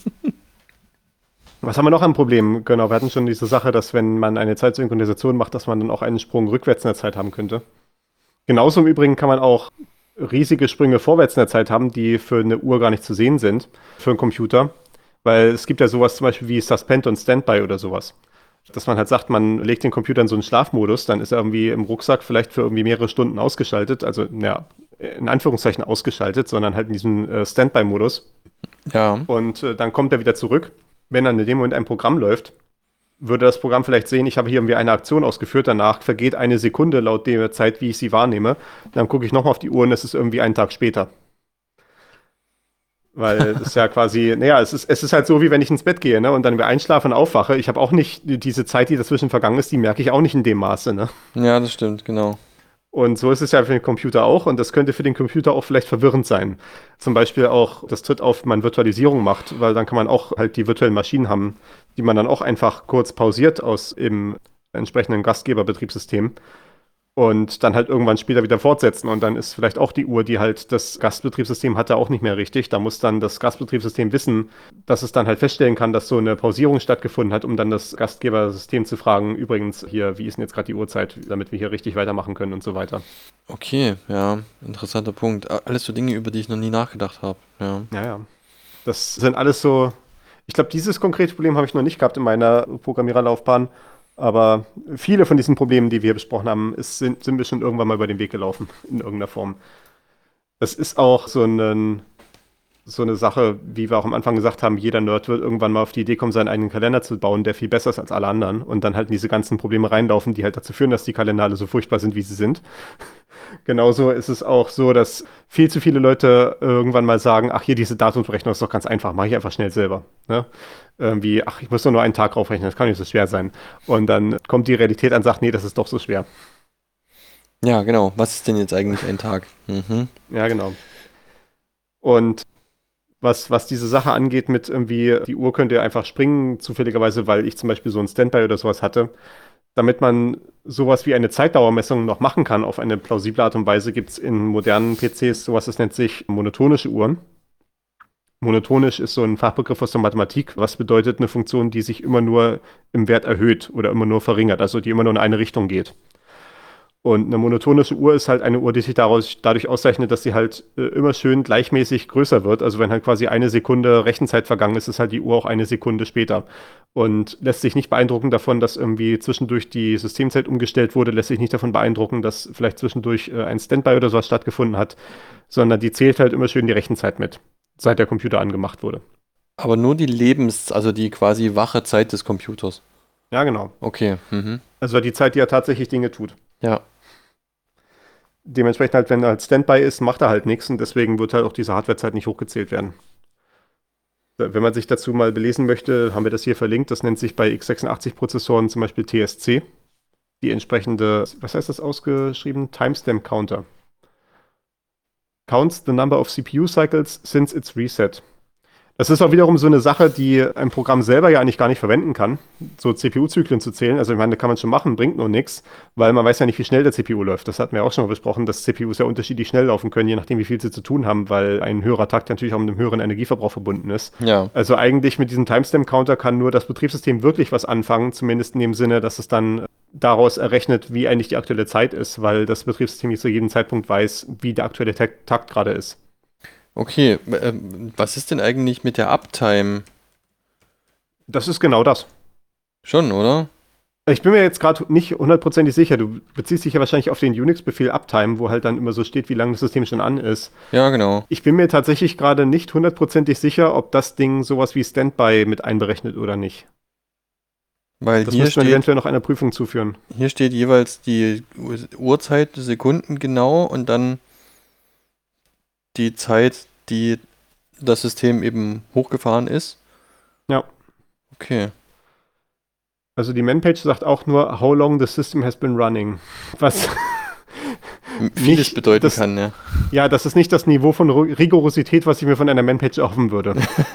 Was haben wir noch an Problemen? Genau, wir hatten schon diese Sache, dass wenn man eine Zeitsynchronisation macht, dass man dann auch einen Sprung rückwärts in der Zeit haben könnte. Genauso im Übrigen kann man auch riesige Sprünge vorwärts in der Zeit haben, die für eine Uhr gar nicht zu sehen sind, für einen Computer. Weil es gibt ja sowas zum Beispiel wie Suspend und Standby oder sowas. Dass man halt sagt, man legt den Computer in so einen Schlafmodus, dann ist er irgendwie im Rucksack vielleicht für irgendwie mehrere Stunden ausgeschaltet, also ja, in Anführungszeichen ausgeschaltet, sondern halt in diesem äh, Standby-Modus. Ja. Und äh, dann kommt er wieder zurück. Wenn dann in dem Moment ein Programm läuft, würde das Programm vielleicht sehen, ich habe hier irgendwie eine Aktion ausgeführt, danach vergeht eine Sekunde laut der Zeit, wie ich sie wahrnehme. Dann gucke ich nochmal auf die Uhr und es ist irgendwie einen Tag später. Weil es ist ja quasi, naja, es ist, es ist halt so, wie wenn ich ins Bett gehe, ne, und dann wieder einschlafe und aufwache. Ich habe auch nicht diese Zeit, die dazwischen vergangen ist, die merke ich auch nicht in dem Maße, ne. Ja, das stimmt, genau. Und so ist es ja für den Computer auch und das könnte für den Computer auch vielleicht verwirrend sein. Zum Beispiel auch, das tritt auf, wenn man Virtualisierung macht, weil dann kann man auch halt die virtuellen Maschinen haben, die man dann auch einfach kurz pausiert aus dem entsprechenden Gastgeberbetriebssystem und dann halt irgendwann später wieder fortsetzen. Und dann ist vielleicht auch die Uhr, die halt das Gastbetriebssystem hatte, auch nicht mehr richtig. Da muss dann das Gastbetriebssystem wissen, dass es dann halt feststellen kann, dass so eine Pausierung stattgefunden hat, um dann das Gastgebersystem zu fragen, übrigens hier, wie ist denn jetzt gerade die Uhrzeit, damit wir hier richtig weitermachen können und so weiter. Okay, ja, interessanter Punkt. A- Alles so Dinge, über die ich noch nie nachgedacht habe. Ja. Ja, ja. Das sind alles so, ich glaube, dieses konkrete Problem habe ich noch nicht gehabt in meiner Programmiererlaufbahn. Aber viele von diesen Problemen, die wir besprochen haben, ist, sind, sind wir schon irgendwann mal über den Weg gelaufen, in irgendeiner Form. Das ist auch so, ein, so eine Sache, wie wir auch am Anfang gesagt haben, jeder Nerd wird irgendwann mal auf die Idee kommen, seinen eigenen Kalender zu bauen, der viel besser ist als alle anderen. Und dann halt in diese ganzen Probleme reinlaufen, die halt dazu führen, dass die Kalender alle so furchtbar sind, wie sie sind. Genauso ist es auch so, dass viel zu viele Leute irgendwann mal sagen, ach hier, diese Datumsberechnung ist doch ganz einfach, mache ich einfach schnell selber. Ne? Irgendwie, ach, ich muss nur, nur einen Tag raufrechnen, das kann nicht so schwer sein. Und dann kommt die Realität an und sagt, nee, das ist doch so schwer. Ja, genau. Was ist denn jetzt eigentlich ein Tag? Mhm. Ja, genau. Und was, was diese Sache angeht mit irgendwie, die Uhr könnte einfach springen, zufälligerweise, weil ich zum Beispiel so ein Standby oder sowas hatte. Damit man sowas wie eine Zeitdauermessung noch machen kann auf eine plausible Art und Weise, gibt es in modernen P Cs sowas, das nennt sich monotonische Uhren. Monotonisch ist so ein Fachbegriff aus der Mathematik, was bedeutet eine Funktion, die sich immer nur im Wert erhöht oder immer nur verringert, also die immer nur in eine Richtung geht. Und eine monotonische Uhr ist halt eine Uhr, die sich daraus, dadurch auszeichnet, dass sie halt äh, immer schön gleichmäßig größer wird. Also wenn halt quasi eine Sekunde Rechenzeit vergangen ist, ist halt die Uhr auch eine Sekunde später. Und lässt sich nicht beeindrucken davon, dass irgendwie zwischendurch die Systemzeit umgestellt wurde, lässt sich nicht davon beeindrucken, dass vielleicht zwischendurch äh, ein Standby oder sowas stattgefunden hat, sondern die zählt halt immer schön die Rechenzeit mit, seit der Computer angemacht wurde. Aber nur die Lebens-, also die quasi wache Zeit des Computers. Ja, genau. Okay. Mhm. Also die Zeit, die er tatsächlich Dinge tut. Ja. Dementsprechend halt, wenn er halt Standby ist, macht er halt nichts und deswegen wird halt auch diese Hardwarezeit nicht hochgezählt werden. Wenn man sich dazu mal belesen möchte, haben wir das hier verlinkt. Das nennt sich bei x sechsundachtzig Prozessoren zum Beispiel T S C. Die entsprechende, was heißt das ausgeschrieben? Timestamp Counter. Counts the number of C P U cycles since its reset. Das ist auch wiederum so eine Sache, die ein Programm selber ja eigentlich gar nicht verwenden kann, so C P U-Zyklen zu zählen. Also ich meine, da kann man schon machen, bringt nur nichts, weil man weiß ja nicht, wie schnell der C P U läuft. Das hatten wir auch schon mal besprochen, dass C P Us ja unterschiedlich schnell laufen können, je nachdem, wie viel sie zu tun haben, weil ein höherer Takt natürlich auch mit einem höheren Energieverbrauch verbunden ist. Ja. Also eigentlich mit diesem Timestamp-Counter kann nur das Betriebssystem wirklich was anfangen, zumindest in dem Sinne, dass es dann daraus errechnet, wie eigentlich die aktuelle Zeit ist, weil das Betriebssystem nicht zu jedem Zeitpunkt weiß, wie der aktuelle Takt, Takt gerade ist. Okay, ähm, was ist denn eigentlich mit der Uptime? Das ist genau das. Schon, oder? Ich bin mir jetzt gerade nicht hundertprozentig sicher. Du beziehst dich ja wahrscheinlich auf den Unix-Befehl Uptime, wo halt dann immer so steht, wie lange das System schon an ist. Ja, genau. Ich bin mir tatsächlich gerade nicht hundertprozentig sicher, ob das Ding sowas wie Standby mit einberechnet oder nicht. Weil Das hier müsste man steht, eventuell noch einer Prüfung zuführen. hier steht jeweils die Uhr- Uhrzeit, Sekunden genau und dann die Zeit, die das System eben hochgefahren ist. Ja. Okay. Also die Man-Page sagt auch nur, how long the system has been running. Was M- Vieles Nicht, bedeuten das- kann, ja. ja, das ist nicht das Niveau von Ru- Rigorosität, was ich mir von einer Man-Page erhoffen würde.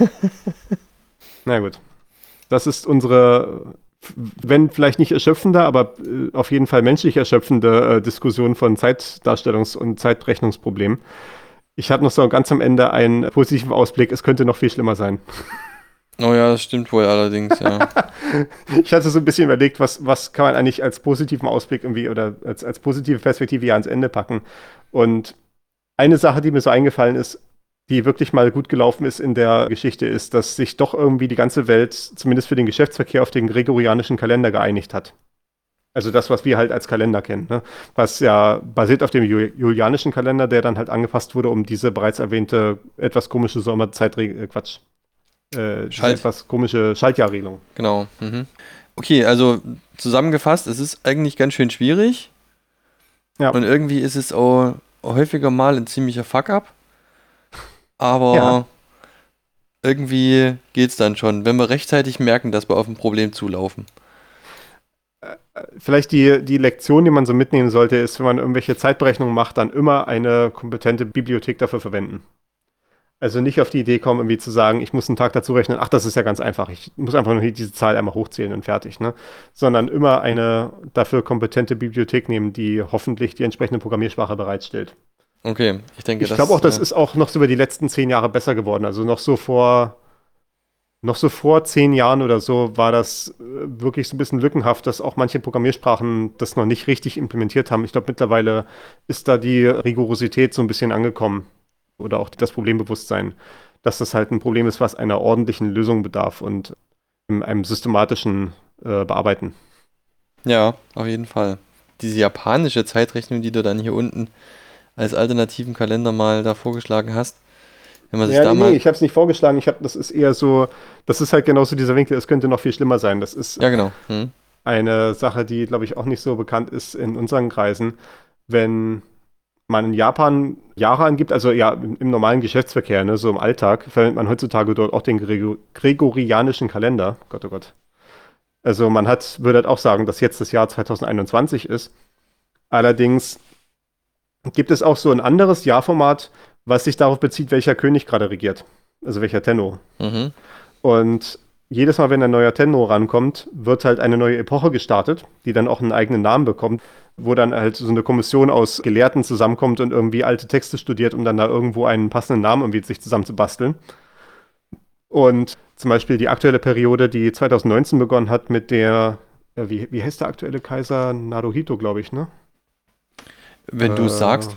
Na gut. Das ist unsere, wenn vielleicht nicht erschöpfende, aber äh, auf jeden Fall menschlich erschöpfende äh, Diskussion von Zeitdarstellungs- und Zeitrechnungsproblemen. Ich habe noch so ganz am Ende einen positiven Ausblick. Es könnte noch viel schlimmer sein. Oh ja, das stimmt wohl allerdings, ja. Ich hatte so ein bisschen überlegt, was, was kann man eigentlich als positiven Ausblick irgendwie oder als, als positive Perspektive ja ans Ende packen. Und eine Sache, die mir so eingefallen ist, die wirklich mal gut gelaufen ist in der Geschichte, ist, dass sich doch irgendwie die ganze Welt, zumindest für den Geschäftsverkehr, auf den gregorianischen Kalender geeinigt hat. Also das, was wir halt als Kalender kennen, ne? Was ja basiert auf dem Ju- julianischen Kalender, der dann halt angepasst wurde, um diese bereits erwähnte etwas komische Sommerzeit, äh, Quatsch, äh, diese Schalt. etwas komische Schaltjahrregelung. Genau. Mhm. Okay, also zusammengefasst, es ist eigentlich ganz schön schwierig. Ja. Und irgendwie ist es auch häufiger mal ein ziemlicher Fuck-up. Aber Ja. irgendwie geht's dann schon, wenn wir rechtzeitig merken, dass wir auf ein Problem zulaufen. vielleicht die, die Lektion, die man so mitnehmen sollte, ist, wenn man irgendwelche Zeitberechnungen macht, dann immer eine kompetente Bibliothek dafür verwenden. Also nicht auf die Idee kommen, irgendwie zu sagen, ich muss einen Tag dazu rechnen, ach, das ist ja ganz einfach, ich muss einfach nur diese Zahl einmal hochzählen und fertig, ne? Sondern immer eine dafür kompetente Bibliothek nehmen, die hoffentlich die entsprechende Programmiersprache bereitstellt. Okay, ich denke, Ich das glaube auch, das äh, ist auch noch so über die letzten zehn Jahre besser geworden. Also noch so vor, noch so vor zehn Jahren oder so war das äh, wirklich so ein bisschen lückenhaft, dass auch manche Programmiersprachen das noch nicht richtig implementiert haben. Ich glaube, mittlerweile ist da die Rigorosität so ein bisschen angekommen. Oder auch das Problembewusstsein, dass das halt ein Problem ist, was einer ordentlichen Lösung bedarf und in einem systematischen äh, Bearbeiten. ja, auf jeden Fall. Diese japanische Zeitrechnung, die du dann hier unten als alternativen Kalender mal da vorgeschlagen hast, wenn man sich Ja, da nee, mal, nee, ich habe es nicht vorgeschlagen. Ich hab, das ist eher so, das ist halt genauso dieser Winkel, es könnte noch viel schlimmer sein. Das ist ja genau, hm, eine Sache, die, glaube ich, auch nicht so bekannt ist in unseren Kreisen. Wenn man in Japan Jahre angibt, also ja, im, im normalen Geschäftsverkehr, ne, so im Alltag, verwendet man heutzutage dort auch den Grego gregorianischen Kalender. Gott, oh Gott. Also man hat, würde halt auch sagen, dass jetzt das Jahr zwanzig einundzwanzig ist. Allerdings gibt es auch so ein anderes Jahrformat, was sich darauf bezieht, welcher König gerade regiert. Also welcher Tenno. mhm, Und jedes Mal, wenn ein neuer Tenno rankommt, wird halt eine neue Epoche gestartet, die dann auch einen eigenen Namen bekommt, wo dann halt so eine Kommission aus Gelehrten zusammenkommt und irgendwie alte Texte studiert, um dann da irgendwo einen passenden Namen irgendwie sich zusammenzubasteln. Und zum Beispiel die aktuelle Periode, die zwanzig neunzehn begonnen hat mit der, äh, wie, wie heißt der aktuelle Kaiser? Naruhito, glaube ich, ne? wenn du Äh, sagst,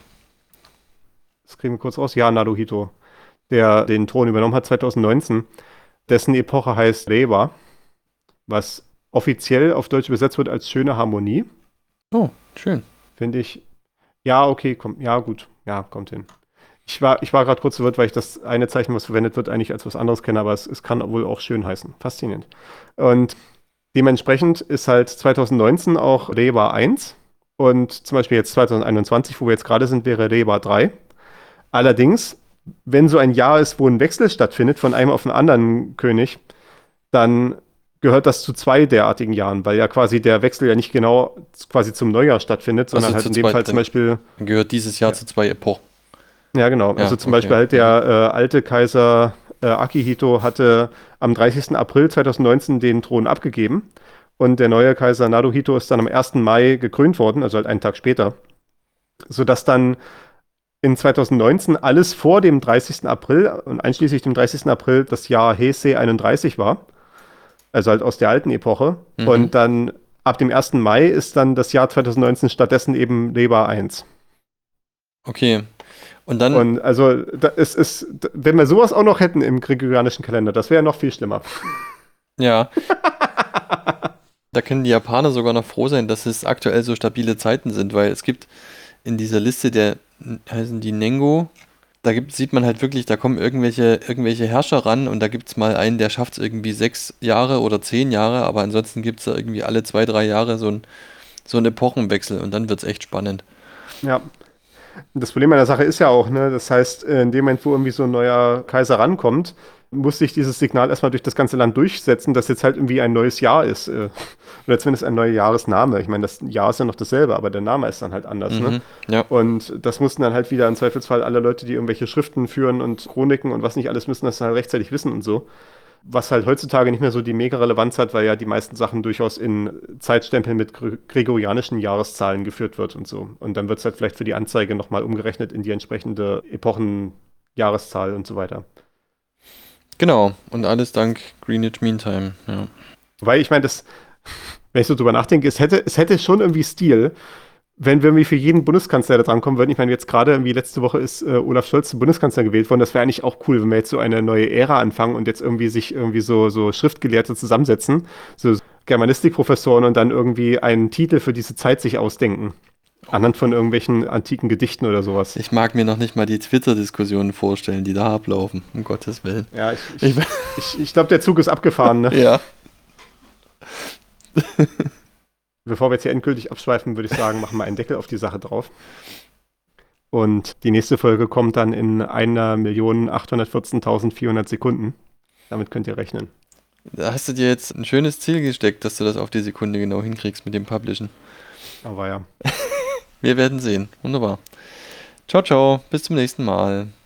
Das kriegen wir kurz raus. Ja, Naruhito, der den Thron übernommen hat zwanzig neunzehn. Dessen Epoche heißt Reiwa, was offiziell auf Deutsch übersetzt wird als schöne Harmonie. oh, schön. Finde ich. Ja, okay, kommt. Ja, gut. Ja, kommt hin. Ich war, ich war gerade kurz verwirrt, weil ich das eine Zeichen, was verwendet wird, eigentlich als was anderes kenne, aber es, es kann wohl auch schön heißen. Faszinierend. Und dementsprechend ist halt zwanzig neunzehn auch Reiwa eins. Und zum Beispiel jetzt zwanzig einundzwanzig, wo wir jetzt gerade sind, wäre Reiwa drei. Allerdings, wenn so ein Jahr ist, wo ein Wechsel stattfindet von einem auf einen anderen König, dann gehört das zu zwei derartigen Jahren, weil ja quasi der Wechsel ja nicht genau quasi zum Neujahr stattfindet, sondern Also halt zu in dem zweit, Fall zum dann Beispiel, gehört dieses Jahr zu zwei Epochen. ja genau, Ja, also zum okay. Beispiel halt der äh, alte Kaiser äh, Akihito hatte am dreißigsten April zwanzig neunzehn den Thron abgegeben und der neue Kaiser Naruhito ist dann am ersten Mai gekrönt worden, also halt einen Tag später, sodass dann in zwanzig neunzehn alles vor dem dreißigsten April und einschließlich dem dreißigsten April das Jahr Heisei einunddreißig war. Also halt aus der alten Epoche. Mhm. Und dann ab dem ersten Mai ist dann das Jahr zwanzig neunzehn stattdessen eben Reiwa eins. Okay. Und dann, Und also da, es ist, wenn wir sowas auch noch hätten im gregorianischen Kalender, das wäre noch viel schlimmer. ja, da können die Japaner sogar noch froh sein, dass es aktuell so stabile Zeiten sind, weil es gibt in dieser Liste der, heißen die Nengo, da gibt, sieht man halt wirklich, da kommen irgendwelche, irgendwelche Herrscher ran und da gibt es mal einen, der schafft es irgendwie sechs Jahre oder zehn Jahre, aber ansonsten gibt es da irgendwie alle zwei, drei Jahre so ein, so einen Epochenwechsel und dann wird es echt spannend. Ja. Das Problem an der Sache ist ja auch, ne, das heißt, in dem Moment, wo irgendwie so ein neuer Kaiser rankommt, muss sich dieses Signal erstmal durch das ganze Land durchsetzen, dass jetzt halt irgendwie ein neues Jahr ist. Äh, oder zumindest ein neuer Jahresname. Ich meine, das Jahr ist ja noch dasselbe, aber der Name ist dann halt anders. Mhm, Ne? ja. Und das mussten dann halt wieder im Zweifelsfall alle Leute, die irgendwelche Schriften führen und Chroniken und was nicht alles, müssen das dann halt rechtzeitig wissen und so. Was halt heutzutage nicht mehr so die mega Relevanz hat, weil ja die meisten Sachen durchaus in Zeitstempeln mit gre- gregorianischen Jahreszahlen geführt wird und so. Und dann wird es halt vielleicht für die Anzeige nochmal umgerechnet in die entsprechende Epochenjahreszahl und so weiter. Genau, und alles dank Greenwich Mean Time. Ja. Weil ich meine, das, wenn ich so drüber nachdenke, es hätte, es hätte schon irgendwie Stil, wenn wir irgendwie für jeden Bundeskanzler da drankommen würden. Ich meine, jetzt gerade irgendwie letzte Woche ist äh, Olaf Scholz zum Bundeskanzler gewählt worden. Das wäre eigentlich auch cool, wenn wir jetzt so eine neue Ära anfangen und jetzt irgendwie sich irgendwie so, so Schriftgelehrte zusammensetzen, so Germanistikprofessoren und dann irgendwie einen Titel für diese Zeit sich ausdenken. Anhand von irgendwelchen antiken Gedichten oder sowas. Ich mag mir noch nicht mal die Twitter-Diskussionen vorstellen, die da ablaufen, um Gottes Willen. Ja, ich, ich, ich, ich glaube, der Zug ist abgefahren, ne? Ja. Bevor wir jetzt hier endgültig abschweifen, würde ich sagen, machen wir einen Deckel auf die Sache drauf. Und die nächste Folge kommt dann in einer Million achthundertvierzehntausendvierhundert Sekunden. Damit könnt ihr rechnen. Da hast du dir jetzt ein schönes Ziel gesteckt, dass du das auf die Sekunde genau hinkriegst mit dem Publishen. Aber ja. Wir werden sehen. Wunderbar. Ciao, ciao. Bis zum nächsten Mal.